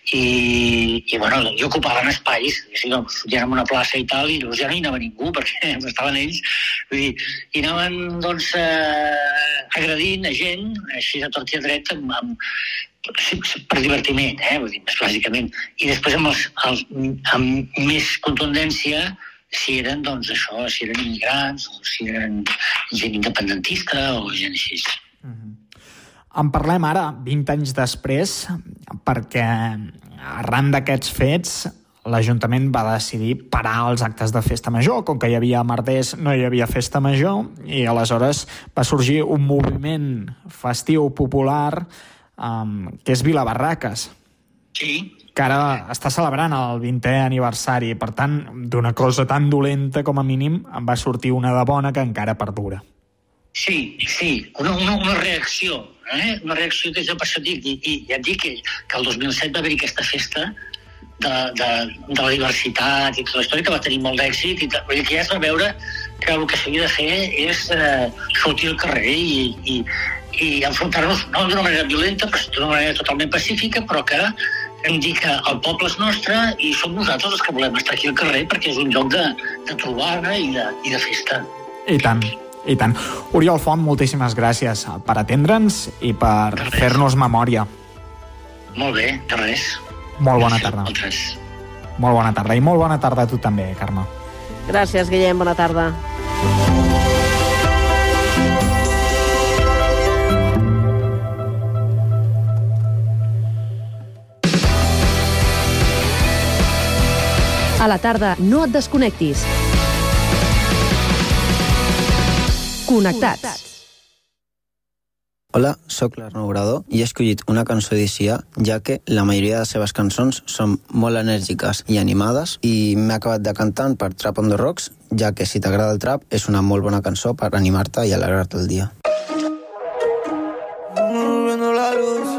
i, i bueno, i ocupaven espais. Sí, doncs, ja érem una plaça i tal, i doncs ja no hi anava ningú, perquè estaven ells. Vull dir, i anaven, doncs, eh, agredint a gent, així de tort i a dret, amb, amb, per divertiment, eh, vull dir, més bàsicament. I després amb, els, els, amb més contundència, si eren, doncs, això, si eren immigrants, o si eren gent independentista, o gent així. Mm-hmm. En parlem ara, vint anys després, perquè arran d'aquests fets l'Ajuntament va decidir parar els actes de festa major. Com que hi havia merders, no hi havia festa major, i aleshores va sorgir un moviment festiu popular um, que és Vilabarraques. Sí. Que ara està celebrant el vintè aniversari. Per tant, d'una cosa tan dolenta com a mínim, en va sortir una de bona que encara perdura. Sí, sí, una, una, una reacció, eh? Una reacció que jo per això dic, i, i ja et dic que, que el dos mil set va haver-hi aquesta festa de, de, de la diversitat i tota la història, que va tenir molt d'èxit, i que ja es va veure que el que s'havia de fer és eh, sortir al carrer i, i, i enfrontar-nos, no d'una manera violenta, però d'una manera totalment pacífica, però que hem dit que el poble és nostre i som nosaltres els que volem estar aquí al carrer perquè és un lloc de, de trobada i de, i de festa. I tant, i tant. Oriol Font, moltíssimes gràcies per atendre'ns i per fer-nos memòria. Molt bé, de res. Molt bona tarda. Molt bona tarda. I molt bona tarda a tu també, Carme. Gràcies, Guillem. Bona tarda. A la tarda, no et desconnectis. Connectats. Hola, sóc l'Arnau Obrador i he escollit una cançó d'Isia, ja que la majoria de les seves cançons són molt enèrgiques i animades, i m'he acabat de cantant per Trap on the Rocks, ja que si t'agrada el trap és una molt bona cançó per animar-te i alegrar-te el dia. La luz,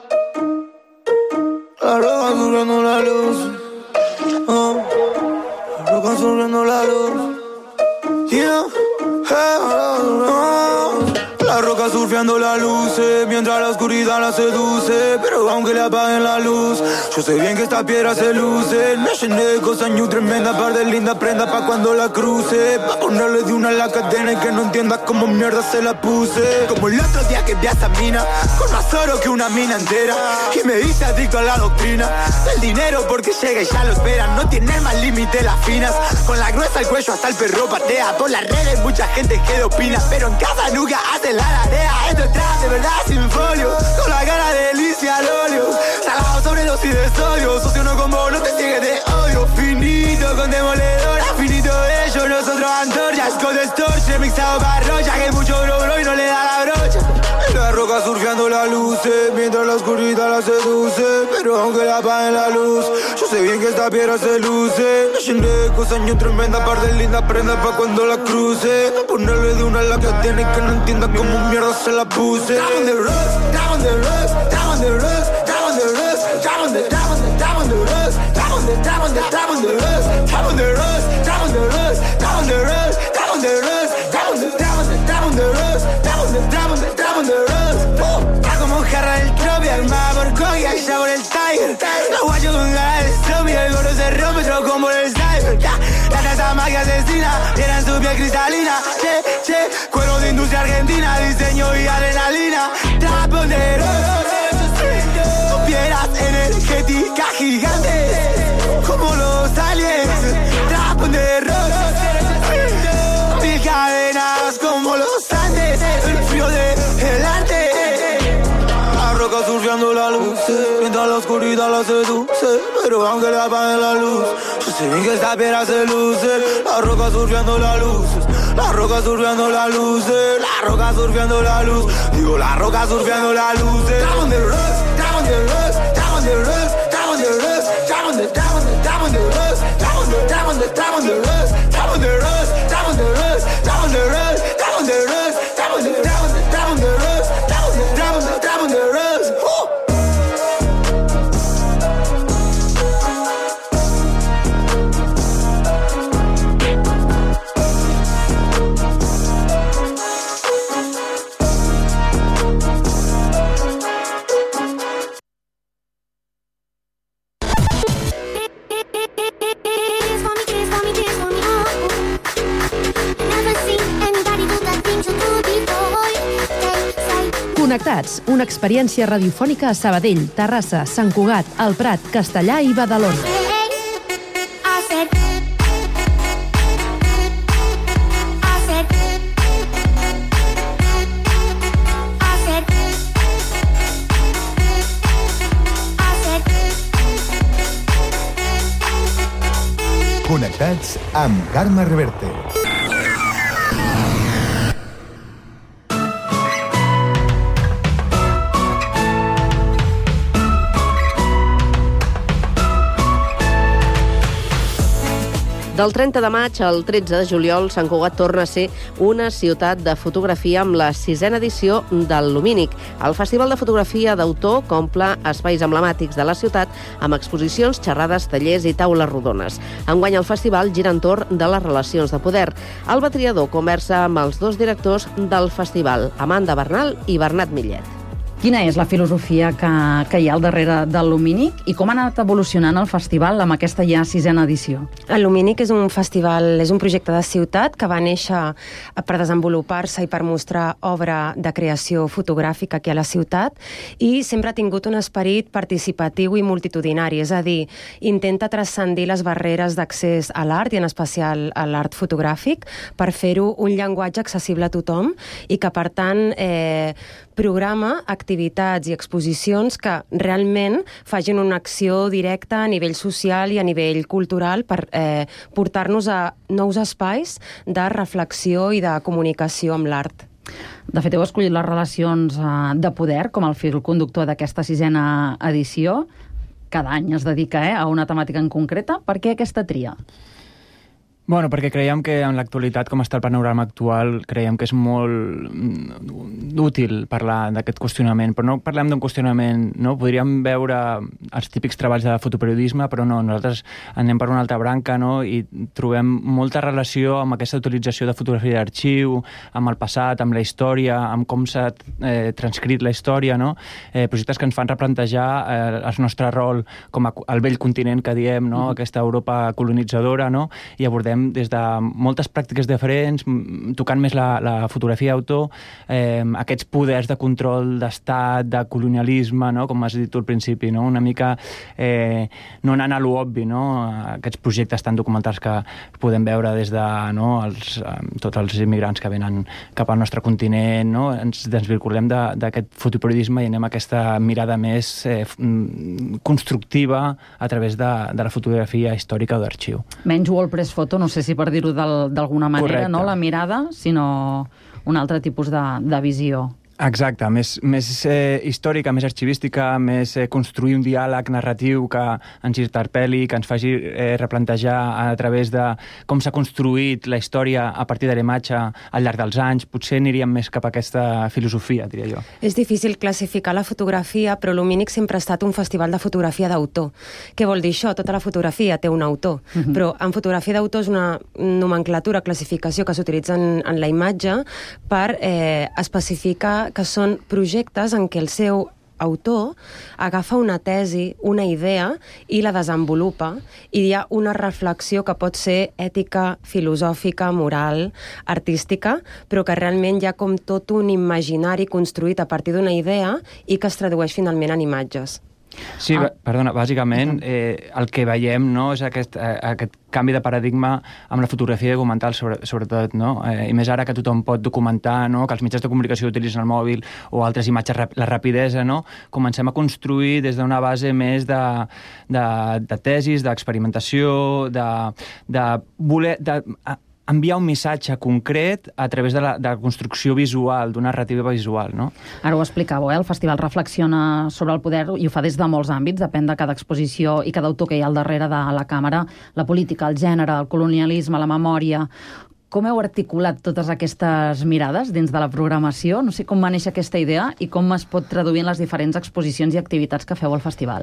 la roja subiendo la luz. Oh, la roca subiendo la luz. Yeah, hey, oh, oh. La roca surfeando surfeando las luces, mientras la oscuridad la seduce. Pero aunque le apaguen la luz, yo sé bien que esta piedra se luce. Me llené de cosas new tremendas, par de lindas prendas pa' cuando la cruce. Pa' ponerle de una a la cadena y que no entienda cómo mierda se la puse. Como el otro día que vi a esa mina, con más oro que una mina entera. Y me hice adicto a la doctrina del dinero porque llega y ya lo esperan. No tiene más límite las finas, con la gruesa al cuello hasta el perro patea. Por las redes mucha gente que opina, pero en casa nunca hace la tarea. Esto es trap de verdad sin folio, con la cara de delicia al óleo. Salado sobredosis de sodio, socio no como no te ciegues de odio. Finito con demoledora, finito ellos, nosotros antorchas. Con distortion mixado para rocha, que mucho bro bro y no le da la brocha. En la roca surfeando las luces, mientras la oscuridad la seduce. Pero aunque la apaguen la luz, yo sé bien que esta piedra se luce. Me llené de cosas new tremendas, par de lindas prendas pa' cuando la cruce. Ponerle de una a la que tiene que no entienda cómo mierda se la puse. Down the rust, down the rust, down the rust, down the rust, down the down the down the rust, down the down the down the rust, down the rust, down the rust, down the rust, down the rust, down the down the down the rust, down the down the down the rust. Está como jarra del tropical, más por coy, allá por el Tiger. Los guayos con cara de zombie, el gorro se rompe, otro como por el cyber. La taza magia asesina, tienen su piel cristalina. Che, che, cuero de industria argentina, diseño y adrenalina. Traponeros, piedras energéticas gigantes, como los aliens. Traponeros, mil cadenas como los Andes, el frío del arte. La roca surfeando la luz, mientras la oscuridad la seduce. Pero aunque le apaguen la luz, yo sé bien que esta piedra se luce. La roca surfeando la luz, la roca surfeando la luz, la roca surfeando la luz. Digo la roca surfeando la luz. Down the rust, down the rust, down the rust, down the rust, down the down the down the rust, down the down the down the rust, down the rust, down the rust, down the rust, down the rust, down the down the down the rust, down the down the down the rust. Connectats, una experiència radiofònica a Sabadell, Terrassa, Sant Cugat, El Prat, Castellà i Badalona. Connectats amb Carme Reverte. Del trenta de maig al tretze de juliol, Sant Cugat torna a ser una ciutat de fotografia amb la sisena edició del Lumínic. El Festival de Fotografia d'Autor comple espais emblemàtics de la ciutat amb exposicions, xerrades, tallers i taules rodones. Enguany el festival gira entorn de les relacions de poder. Alba Triador conversa amb els dos directors del festival, Amanda Bernal i Bernat Millet. Quina és la filosofia que, que hi ha al darrere del Lumínic i com ha anat evolucionant el festival amb aquesta ja sisena edició? El Lumínic és un festival, és un projecte de ciutat que va néixer per desenvolupar-se i per mostrar obra de creació fotogràfica aquí a la ciutat i sempre ha tingut un esperit participatiu i multitudinari, és a dir, intenta transcendir les barreres d'accés a l'art i en especial a l'art fotogràfic per fer-ho un llenguatge accessible a tothom i que, per tant, eh, programa activitats i exposicions que realment facin una acció directa a nivell social i a nivell cultural per eh, portar-nos a nous espais de reflexió i de comunicació amb l'art. De fet, heu escollit les relacions eh, de poder com el fil conductor d'aquesta sisena edició. Cada any es dedica eh, a una temàtica en concreta. Per què aquesta tria? Bueno, perquè creiem que en l'actualitat, com està el panorama actual, creiem que és molt útil parlar d'aquest qüestionament, però no parlem d'un qüestionament, no? Podríem veure els típics treballs de fotoperiodisme, però no, nosaltres anem per una altra branca, no? I trobem molta relació amb aquesta utilització de fotografia d'arxiu, amb el passat, amb la història, amb com s'ha eh, transcrit la història, no? Eh, projectes que ens fan replantejar eh, el nostre rol com a, el vell continent que diem, no? Aquesta Europa colonitzadora, no? I abordem des de moltes pràctiques diferents, tocant més la, la fotografia d'autor, eh, aquests poders de control d'estat, de colonialisme, no? Com has dit tu al principi, no? Una mica eh, no anant a l'obvi, no? Aquests projectes tan documentals que podem veure des de no? els, eh, tots els immigrants que venen cap al nostre continent, no? Ens desvinculem d'aquest fotoperiodisme i anem a aquesta mirada més eh, constructiva a través de, de la fotografia històrica o d'arxiu. Menys WordPress Foto, no sé si per dir-ho d'alguna manera, no la mirada, sinó un altre tipus de, de visió. Exacte, més, més eh, històrica, més arxivística, més eh, construir un diàleg narratiu que ens interpel·li, que ens faci eh, replantejar a través de com s'ha construït la història a partir de la imatge al llarg dels anys. Potser aniríem més cap a aquesta filosofia, diria jo. És difícil classificar la fotografia, però l'Humínic sempre ha estat un festival de fotografia d'autor. Què vol dir això? Tota la fotografia té un autor, uh-huh. però en fotografia d'autor és una nomenclatura, classificació que s'utilitza en, en la imatge per eh, especificar que són projectes en què el seu autor agafa una tesi, una idea i la desenvolupa, i hi ha una reflexió que pot ser ètica, filosòfica, moral, artística, però que realment hi ha com tot un imaginari construït a partir d'una idea i que es tradueix finalment en imatges. Sí, ah. perdona, bàsicament eh, el que veiem, no, és aquest, eh, aquest canvi de paradigma amb la fotografia documental, sobre, sobretot, no? Eh, i més ara que tothom pot documentar, no? Que els mitjans de comunicació utilitzen el mòbil o altres imatges, la rapidesa, no? Comencem a construir des d'una base més de, de, de tesis, d'experimentació, de, de voler... De, enviar un missatge concret a través de la, de la construcció visual, d'una narrativa visual, no? Ara ho explicàveu, eh? El festival reflexiona sobre el poder i ho fa des de molts àmbits, depèn de cada exposició i cada autor que hi ha al darrere de la càmera, la política, el gènere, el colonialisme, la memòria... Com heu articulat totes aquestes mirades dins de la programació? No sé com va néixer aquesta idea i com es pot traduir en les diferents exposicions i activitats que feu al festival.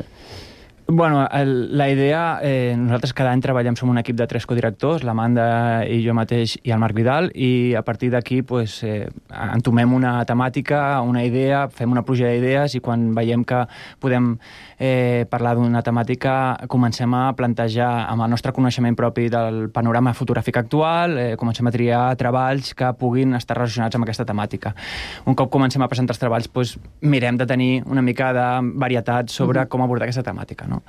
Bueno, el, la idea, eh, nosaltres cada any treballem, som un equip de tres codirectors, l'Amanda i jo mateix i el Marc Vidal, i a partir d'aquí pues, eh, entomem una temàtica, una idea, fem una pluja d'idees i quan veiem que podem eh, parlar d'una temàtica comencem a plantejar amb el nostre coneixement propi del panorama fotogràfic actual, eh, comencem a triar treballs que puguin estar relacionats amb aquesta temàtica. Un cop comencem a presentar els treballs, pues, mirem de tenir una mica de varietat sobre mm-hmm. com abordar aquesta temàtica, no?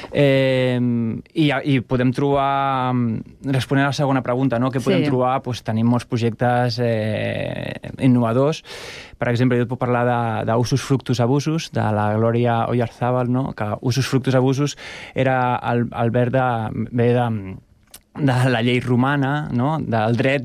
Eh, i, i podem trobar, responent a la segona pregunta, no? Que podem sí. trobar, doncs, tenim molts projectes eh, innovadors. Per exemple, jo et puc parlar d'Usus Fructus Abusus, de la Glòria Oyarzábal, no? Que Usus Fructus Abusus era el, el verb de, ve de, de la llei romana, no? Del dret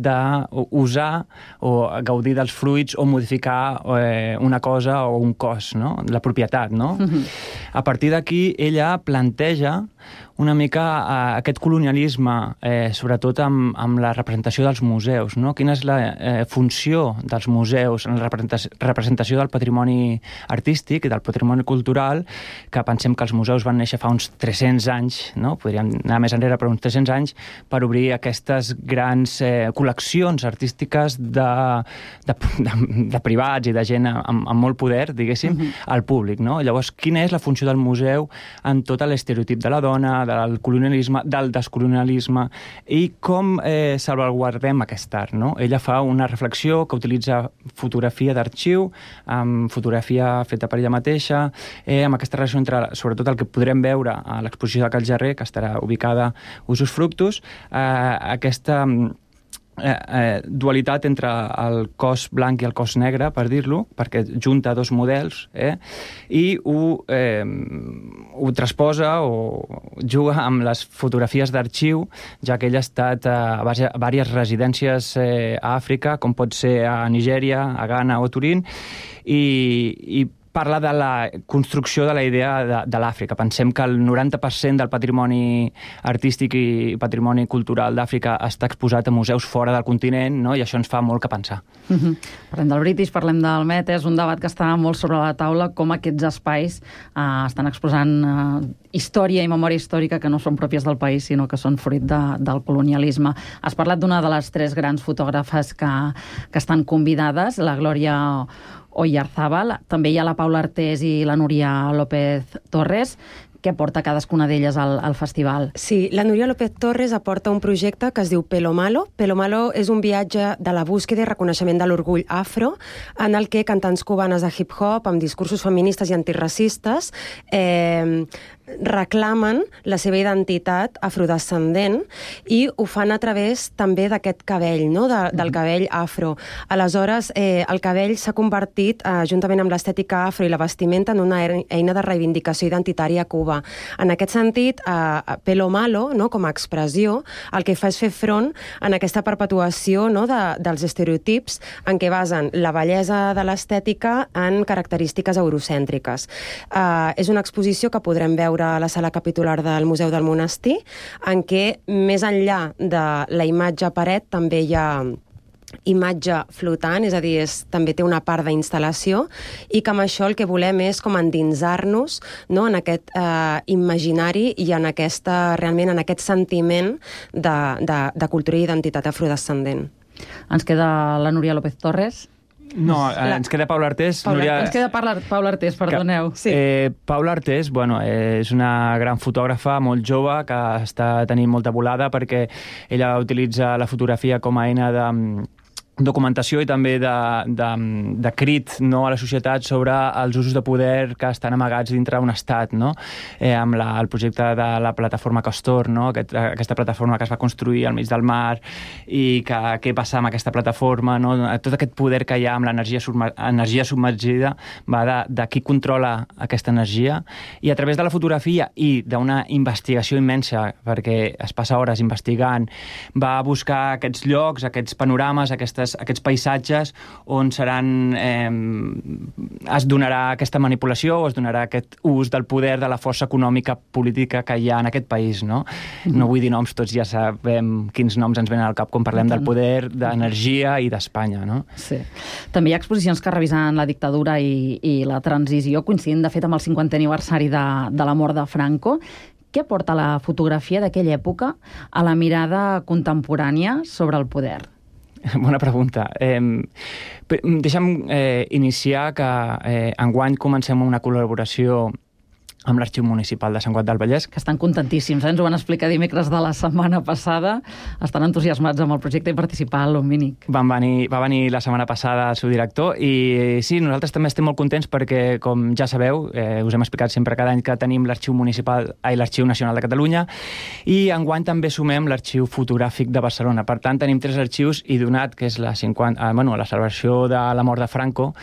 d'usar o gaudir dels fruits o modificar eh, una cosa o un cos, no? La propietat, no? Mm-hmm. A partir d'aquí, ella planteja una mica eh, aquest colonialisme, eh, sobretot amb, amb la representació dels museus, no? Quina és la eh, funció dels museus en la representació, representació del patrimoni artístic i del patrimoni cultural, que pensem que els museus van néixer fa uns tres-cents anys, no? Podríem anar més enrere, però uns tres-cents anys, per obrir aquestes grans eh, col·leccions artístiques de, de, de, de privats i de gent amb, amb molt poder, diguéssim, mm-hmm. al públic, no? Llavors, quina és la funció del museu en tot l'estereotip de la dona, del colonialisme, del descolonialisme, i com eh, salvaguardem aquest art, no? Ella fa una reflexió que utilitza fotografia d'arxiu, amb fotografia feta per ella mateixa, eh, amb aquesta relació entre, sobretot, el que podrem veure a l'exposició de Cal Jarrer, que estarà ubicada Usus Fructus, eh, aquesta Eh, eh, dualitat entre el cos blanc i el cos negre, per dir-lo, perquè junta dos models, eh, i ho, eh, ho transposa o juga amb les fotografies d'arxiu, ja que ell ha estat a diverses residències eh, a Àfrica, com pot ser a Nigèria, a Ghana o a Turín, i, i parla de la construcció de la idea de, de l'Àfrica. Pensem que el noranta per cent del patrimoni artístic i patrimoni cultural d'Àfrica està exposat a museus fora del continent, no? I això ens fa molt que pensar. Uh-huh. Parlem del British, parlem del Met, és un debat que està molt sobre la taula, com aquests espais eh, estan exposant eh, història i memòria històrica que no són pròpies del país, sinó que són fruit de, del colonialisme. Has parlat d'una de les tres grans fotògrafes que, que estan convidades, la Glòria Oyarzábal, també hi ha la Paula Artés i la Núria López Torres. Què porta cadascuna d'elles al, al festival? Sí, la Núria López Torres aporta un projecte que es diu Pelo Malo. Pelo Malo és un viatge de la búsqueda i reconeixement de l'orgull afro, en el que cantants cubanes de hip-hop, amb discursos feministes i antiracistes, eh, reclamen la seva identitat afrodescendent i ho fan a través també d'aquest cabell, no? de, del cabell afro. Aleshores, eh, el cabell s'ha convertit, eh, juntament amb l'estètica afro i la vestimenta, en una eina de reivindicació identitària a Cuba. En aquest sentit, eh, Pelo Malo, no? com a expressió, el que fa és fer front en aquesta perpetuació, no? de, dels estereotips en què basen la bellesa de l'estètica en característiques eurocèntriques. Eh, és una exposició que podrem veure a la sala capitular del Museu del Monestir, en què, més enllà de la imatge a paret, també hi ha imatge flotant, és a dir, és, també té una part d'instal·lació, i que amb això el que volem és com endinsar-nos, no? en aquest eh, imaginari i en aquesta, realment en aquest sentiment de, de, de cultura i identitat afrodescendent. Ens queda la Núria López Torres. No, la... ens queda Paula Artés. Paula, Núria... Ens queda Paula, Paula Artés, perdoneu. Que, sí. eh, Paula Artés, bueno, eh, és una gran fotògrafa molt jove que està tenint molta volada perquè ella utilitza la fotografia com a eina de documentació i també de, de, de crit, no, a la societat sobre els usos de poder que estan amagats dintre d'un estat, no? eh, amb la, el projecte de la plataforma Castor, no? Aquest, aquesta plataforma que es va construir al mig del mar i que, què passa amb aquesta plataforma, no? Tot aquest poder que hi ha amb l'energia energia submergida va de, de qui controla aquesta energia, i a través de la fotografia i d'una investigació immensa, perquè es passa hores investigant, va buscar aquests llocs, aquests panorames, aquestes aquests paisatges on seran eh, es donarà aquesta manipulació o es donarà aquest ús del poder, de la força econòmica política que hi ha en aquest país, no? Mm-hmm. No vull dir noms, tots ja sabem quins noms ens venen al cap quan parlem del poder, d'energia i d'Espanya, no? Sí. També hi ha exposicions que revisen la dictadura i, i la transició, coincidint de fet amb el cinquantè aniversari de, de la mort de Franco. Què aporta la fotografia d'aquella època a la mirada contemporània sobre el poder? Bona pregunta. Eh, deixa'm eh, iniciar que eh, enguany comencem una col·laboració amb l'Arxiu Municipal de Sant Cugat del Vallès. Que estan contentíssims, eh? Ens ho van explicar dimecres de la setmana passada. Estan entusiasmats amb el projecte i participar a l'Omínic. Van venir, va venir la setmana passada el seu director i sí, nosaltres també estem molt contents perquè, com ja sabeu, eh, us hem explicat sempre cada any que tenim l'Arxiu Municipal i l'Arxiu Nacional de Catalunya, i enguany també sumem l'Arxiu Fotogràfic de Barcelona. Per tant, tenim tres arxius i donat que és la, cinquanta, eh, bueno, la celebració de la mort de Franco,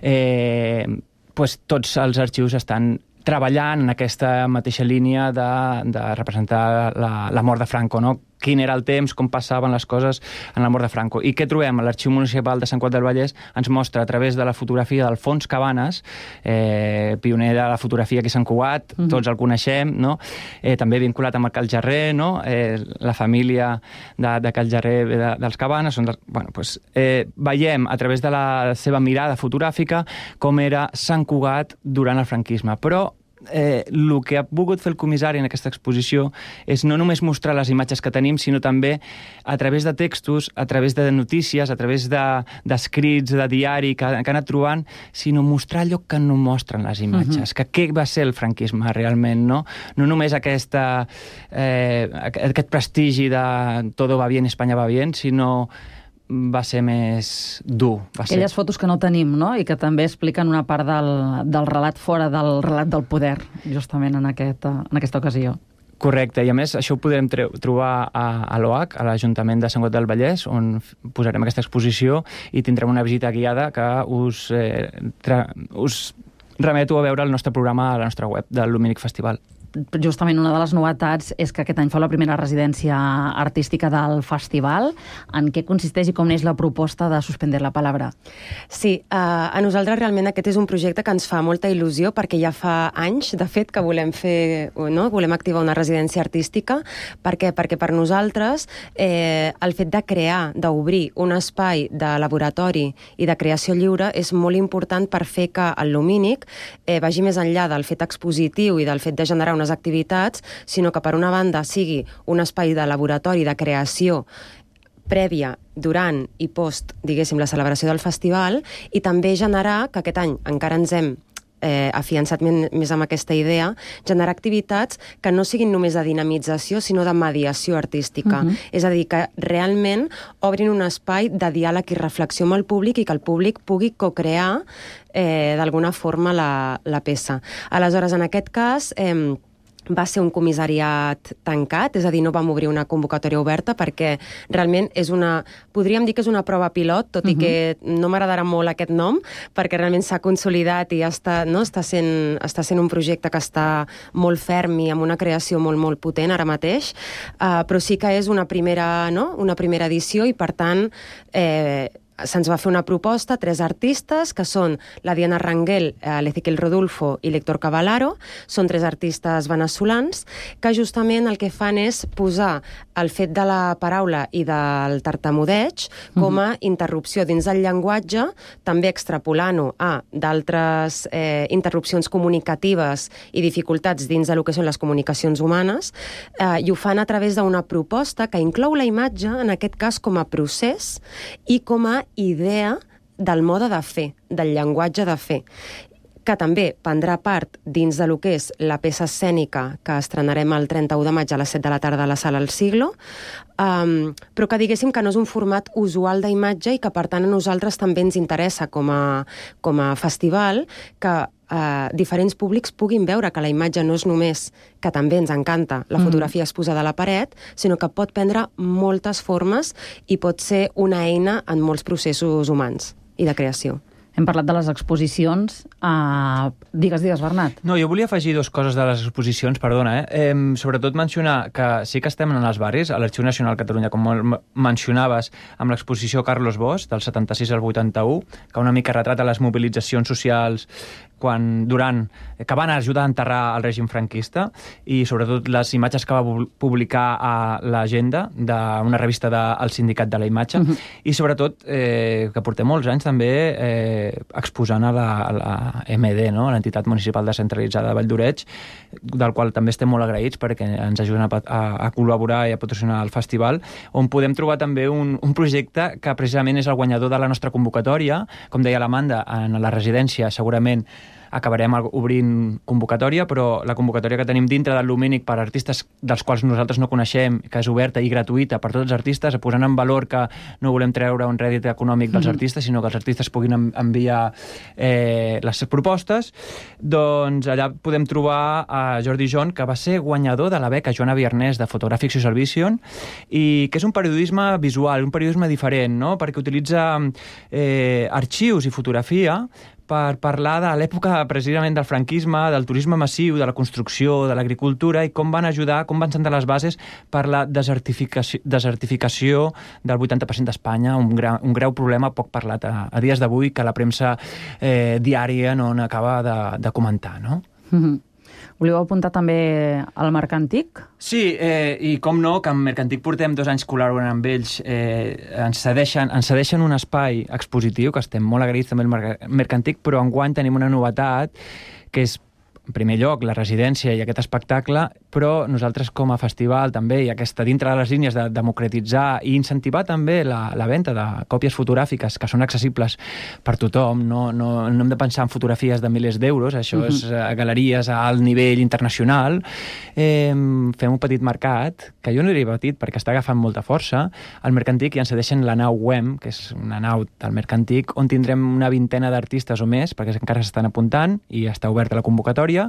eh, pues, tots els arxius estan treballant en aquesta mateixa línia de, de representar la, la mort de Franco, no? Quin era el temps, com passaven les coses en la mort de Franco. I què trobem? L'Arxiu Municipal de Sant Cugat del Vallès ens mostra a través de la fotografia d'Alfons Cabanes, eh, pioner de la fotografia aquí a Sant Cugat, mm-hmm. tots el coneixem, no? eh, també vinculat amb el Cal Jarrer, no? eh, la família de, de Cal Jarrer de, dels Cabanes. Són, bueno, pues, eh, veiem a través de la seva mirada fotogràfica com era Sant Cugat durant el franquisme. Però Eh, el que ha volgut fer el comissari en aquesta exposició és no només mostrar les imatges que tenim, sinó també a través de textos, a través de notícies, a través d'escrits, de, de diari que, que ha anat trobant, sinó mostrar allò que no mostren les imatges, uh-huh. que què va ser el franquisme realment, no? No només aquesta, eh, aquest prestigi de todo va bien, Espanya va bien, sinó va ser més dur. Va ser... Aquelles fotos que no tenim, no? I que també expliquen una part del, del relat fora del relat del poder, justament en, aquest, en aquesta ocasió. Correcte, i a més això ho podrem trobar a, a l'O H, a l'Ajuntament de Sant Cugat del Vallès, on posarem aquesta exposició i tindrem una visita guiada que us, eh, tra... us remeto a veure el nostre programa a la nostra web del Luminic Festival. justament una de les novetats és que aquest any fa la primera residència artística del festival. En què consisteix i com neix la proposta de Suspender la Palabra? Sí, uh, a nosaltres realment aquest és un projecte que ens fa molta il·lusió perquè ja fa anys, de fet, que volem fer, no? volem activar una residència artística. Per què? Perquè per nosaltres eh, el fet de crear, d'obrir un espai de laboratori i de creació lliure és molt important per fer que el Lumínic eh, vagi més enllà del fet expositiu i del fet de generar unes activitats, sinó que per una banda sigui un espai de laboratori, de creació prèvia, durant i post, diguéssim, la celebració del festival, i també generar, que aquest any encara ens hem eh, afiançat més amb aquesta idea, generar activitats que no siguin només de dinamització, sinó de mediació artística. Uh-huh. És a dir, que realment obrin un espai de diàleg i reflexió amb el públic i que el públic pugui co-crear eh, d'alguna forma la, la peça. Aleshores, en aquest cas, eh, va ser un comissariat tancat, és a dir, no vam obrir una convocatòria oberta perquè realment és una, podríem dir que és una prova pilot, tot uh-huh. i que no m'agradarà molt aquest nom, perquè realment s'ha consolidat i ja està, no? està, sent, està sent un projecte que està molt ferm i amb una creació molt, molt potent ara mateix, uh, però sí que és una primera, no? una primera edició i, per tant, eh, se'ns va fer una proposta, tres artistes, que són la Diana Rangel, l'Ezequiel Rodulfo i l'Héctor Cavallaro. Són tres artistes venezolans que justament el que fan és posar el fet de la paraula i del tartamudeig com a interrupció dins del llenguatge, també extrapolant-ho a d'altres eh, interrupcions comunicatives i dificultats dins de lo que són les comunicacions humanes, eh, i ho fan a través d'una proposta que inclou la imatge, en aquest cas com a procés i com a idea del mode de fer, del llenguatge de fer, que també prendrà part dins de lo que és la peça escènica que estrenarem el trenta-u de maig a les set de la tarda a la Sala El Siglo, um, però que diguéssim que no és un format usual d'imatge i que per tant a nosaltres també ens interessa com a, com a festival que Uh, diferents públics puguin veure que la imatge no és només, que també ens encanta, la fotografia exposada a la paret, sinó que pot prendre moltes formes i pot ser una eina en molts processos humans i de creació. Hem parlat de les exposicions. Uh, digues, digues, Bernat. No, jo volia afegir dues coses de les exposicions, perdona, eh? eh sobretot mencionar que sí que estem en els barris, a l'Arxiu Nacional Catalunya, com mencionaves, amb l'exposició Carlos Bosch, del setanta-sis al vuitanta-u, que una mica retrata les mobilitzacions socials quan, durant, que van ajudar a enterrar el règim franquista, i sobretot les imatges que va publicar a l'Agenda, d'una revista del Sindicat de la Imatge, uh-huh. i sobretot eh, que portem molts anys també eh, exposant a la, a la M D, no? l'entitat municipal descentralitzada de Valldoreix, del qual també estem molt agraïts perquè ens ajuden a, a, a col·laborar i a patrocinar el festival, on podem trobar també un, un projecte que precisament és el guanyador de la nostra convocatòria. Com deia l'Amanda, en la residència segurament acabarem obrint convocatòria, però la convocatòria que tenim dintre del Lumínic per artistes dels quals nosaltres no coneixem, que és oberta i gratuïta per tots els artistes, posant en valor que no volem treure un rèdit econòmic dels artistes, sinó que els artistes puguin enviar eh, les propostes, doncs allà podem trobar a Jordi John, que va ser guanyador de la beca Joana Viernès de Photographic Social Vision, i que és un periodisme visual, un periodisme diferent, no? perquè utilitza eh, arxius i fotografia per parlar de l'època precisament del franquisme, del turisme massiu, de la construcció, de l'agricultura, i com van ajudar, com van sentar les bases per la desertificació, desertificació del vuitanta per cent d'Espanya, un, gra, un greu problema poc parlat a, a dies d'avui, que la premsa eh, diària no n'acaba de, de comentar, no? Mm-hmm. Voleu apuntar també al Mercantic? Sí, eh, i com no, que amb Mercantic portem dos anys col·laborant amb ells, eh, ens, cedeixen, ens cedeixen un espai expositiu, que estem molt agraïts també al Mercantic, però enguany tenim una novetat, que és, en primer lloc, la residència i aquest espectacle, però nosaltres com a festival també, i aquesta dintre de les línies de democratitzar i incentivar també la, la venda de còpies fotogràfiques que són accessibles per tothom, no, no, no hem de pensar en fotografies de milers d'euros, això uh-huh. és a galeries a alt nivell internacional. Eh, fem un petit mercat, que jo no diria petit perquè està agafant molta força, al Mercantic, i ens cedeixen la nau W E M, que és una nau del Mercantic, on tindrem una vintena d'artistes o més, perquè encara s'estan apuntant i està oberta la convocatòria,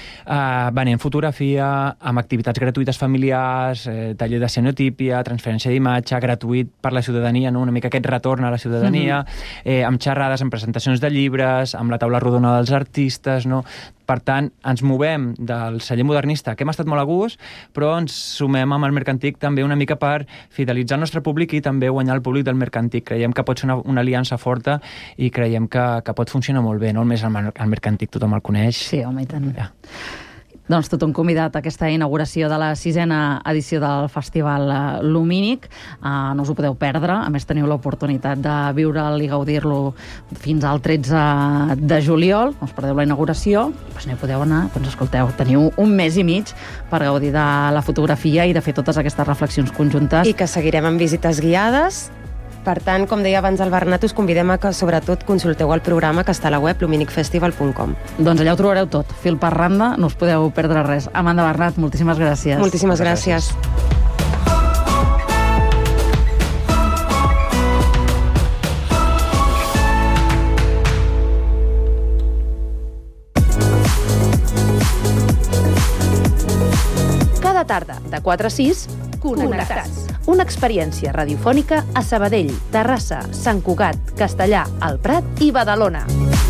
Uh, venent fotografia, amb activitats gratuïtes familiars, eh, taller de xenotípia, transferència d'imatge, gratuït per la ciutadania, no? Una mica aquest retorn a la ciutadania, mm-hmm. eh, amb xerrades, amb presentacions de llibres, amb la taula rodona dels artistes, no? Per tant, ens movem del celler modernista, que hem estat molt a gust, però ens sumem amb el Mercantic també una mica per fidelitzar el nostre públic i també guanyar el públic del Mercantic. Creiem que pot ser una, una aliança forta i creiem que, que pot funcionar molt bé. No només el, el Mercantic, tothom el coneix. Sí, home, i tant. Ja. Doncs tothom convidat a aquesta inauguració de la sisena edició del Festival Lumínic. Uh, no us ho podeu perdre. A més, teniu l'oportunitat de viure'l i gaudir-lo fins al tretze de juliol. No us perdeu la inauguració. Pues no hi podeu anar. Doncs escolteu, teniu un mes i mig per gaudir de la fotografia i de fer totes aquestes reflexions conjuntes. I que seguirem amb visites guiades. Per tant, com deia abans el Bernat, us convidem a que sobretot consulteu el programa que està a la web luminic festival punt com. Doncs allà ho trobareu tot. Fil per randa, no us podeu perdre res. Amanda, Bernat, moltíssimes gràcies. Moltíssimes gràcies. Cada tarda, de quatre a sis, Connectats. Una experiència radiofònica a Sabadell, Terrassa, Sant Cugat, Castellà, el Prat i Badalona.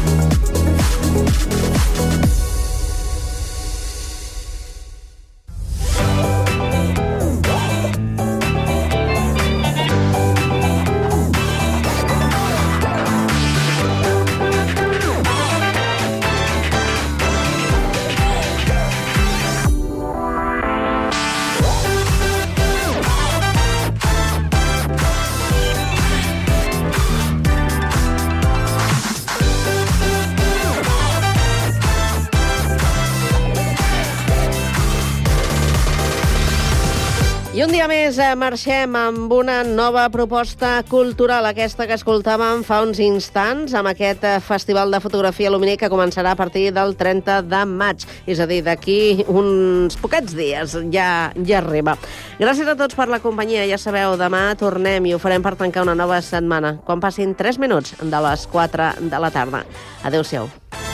I un dia més eh, marxem amb una nova proposta cultural, aquesta que escoltàvem fa uns instants, amb aquest eh, Festival de Fotografia Lumínic que començarà a partir del trenta de maig. És a dir, d'aquí uns poquets dies ja, ja arriba. Gràcies a tots per la companyia. Ja sabeu, demà tornem i ho farem per tancar una nova setmana, quan passin tres minuts de les quatre de la tarda. Adéu-siau.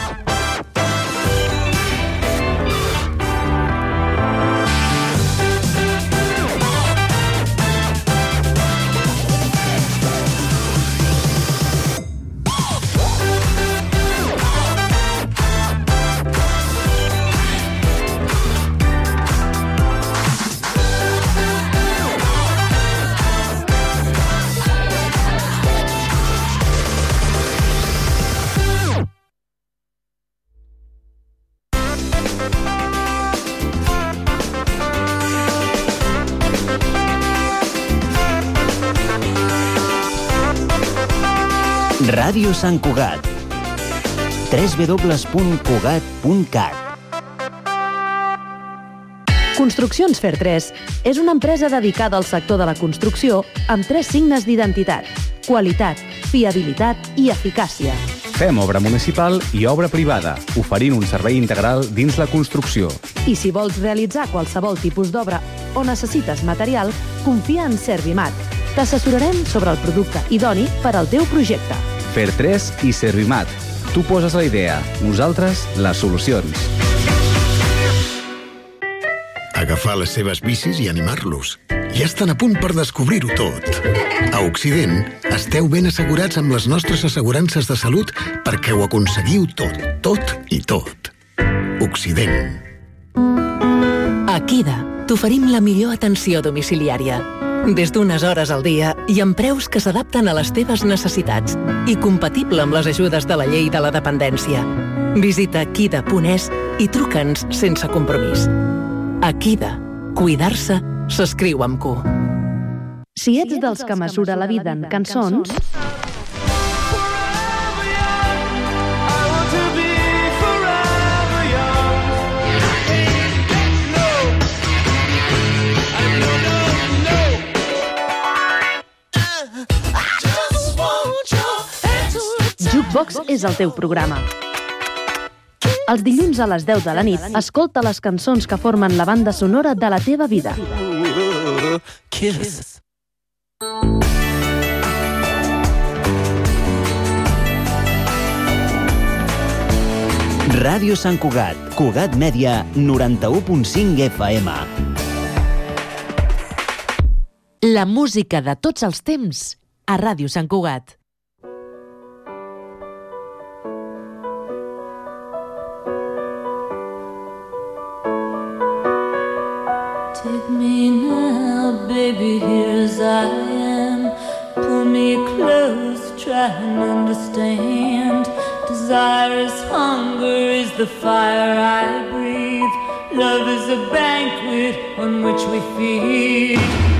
Ràdio Sant Cugat. w w w punt cugat punt cat. Construccions Fer tres és una empresa dedicada al sector de la construcció amb tres signes d'identitat: qualitat, fiabilitat i eficàcia. Fem obra municipal i obra privada, oferint un servei integral dins la construcció. I si vols realitzar qualsevol tipus d'obra o necessites material, confia en Servimat. T'assessorarem sobre el producte idoni per al teu projecte. Fer tres i Servimat. Tu poses la idea, nosaltres les solucions. Agafar les seves bicis i animar-los. Ja estan a punt per descobrir-ho tot. A Occident, esteu ben assegurats amb les nostres assegurances de salut perquè ho aconseguiu tot, tot i tot. Occident. A Kida t'oferim la millor atenció domiciliària. Des d'unes hores al dia i amb preus que s'adapten a les teves necessitats i compatible amb les ajudes de la llei de la dependència. Visita kida punt es i truca'ns sense compromís. A Kida, cuidar-se s'escriu amb Q. Si ets dels que mesura la vida en cançons... Jukebox és el teu programa. Els dilluns a les deu de la nit, escolta les cançons que formen la banda sonora de la teva vida. Kiss. Ràdio Sant Cugat, Cugat Mèdia, noranta-u punt cinc F M. La música de tots els temps a Ràdio Sant Cugat. Take me now, baby, here as I am. Pull me close, try and understand. Desire is hunger, is the fire I breathe. Love is a banquet on which we feed.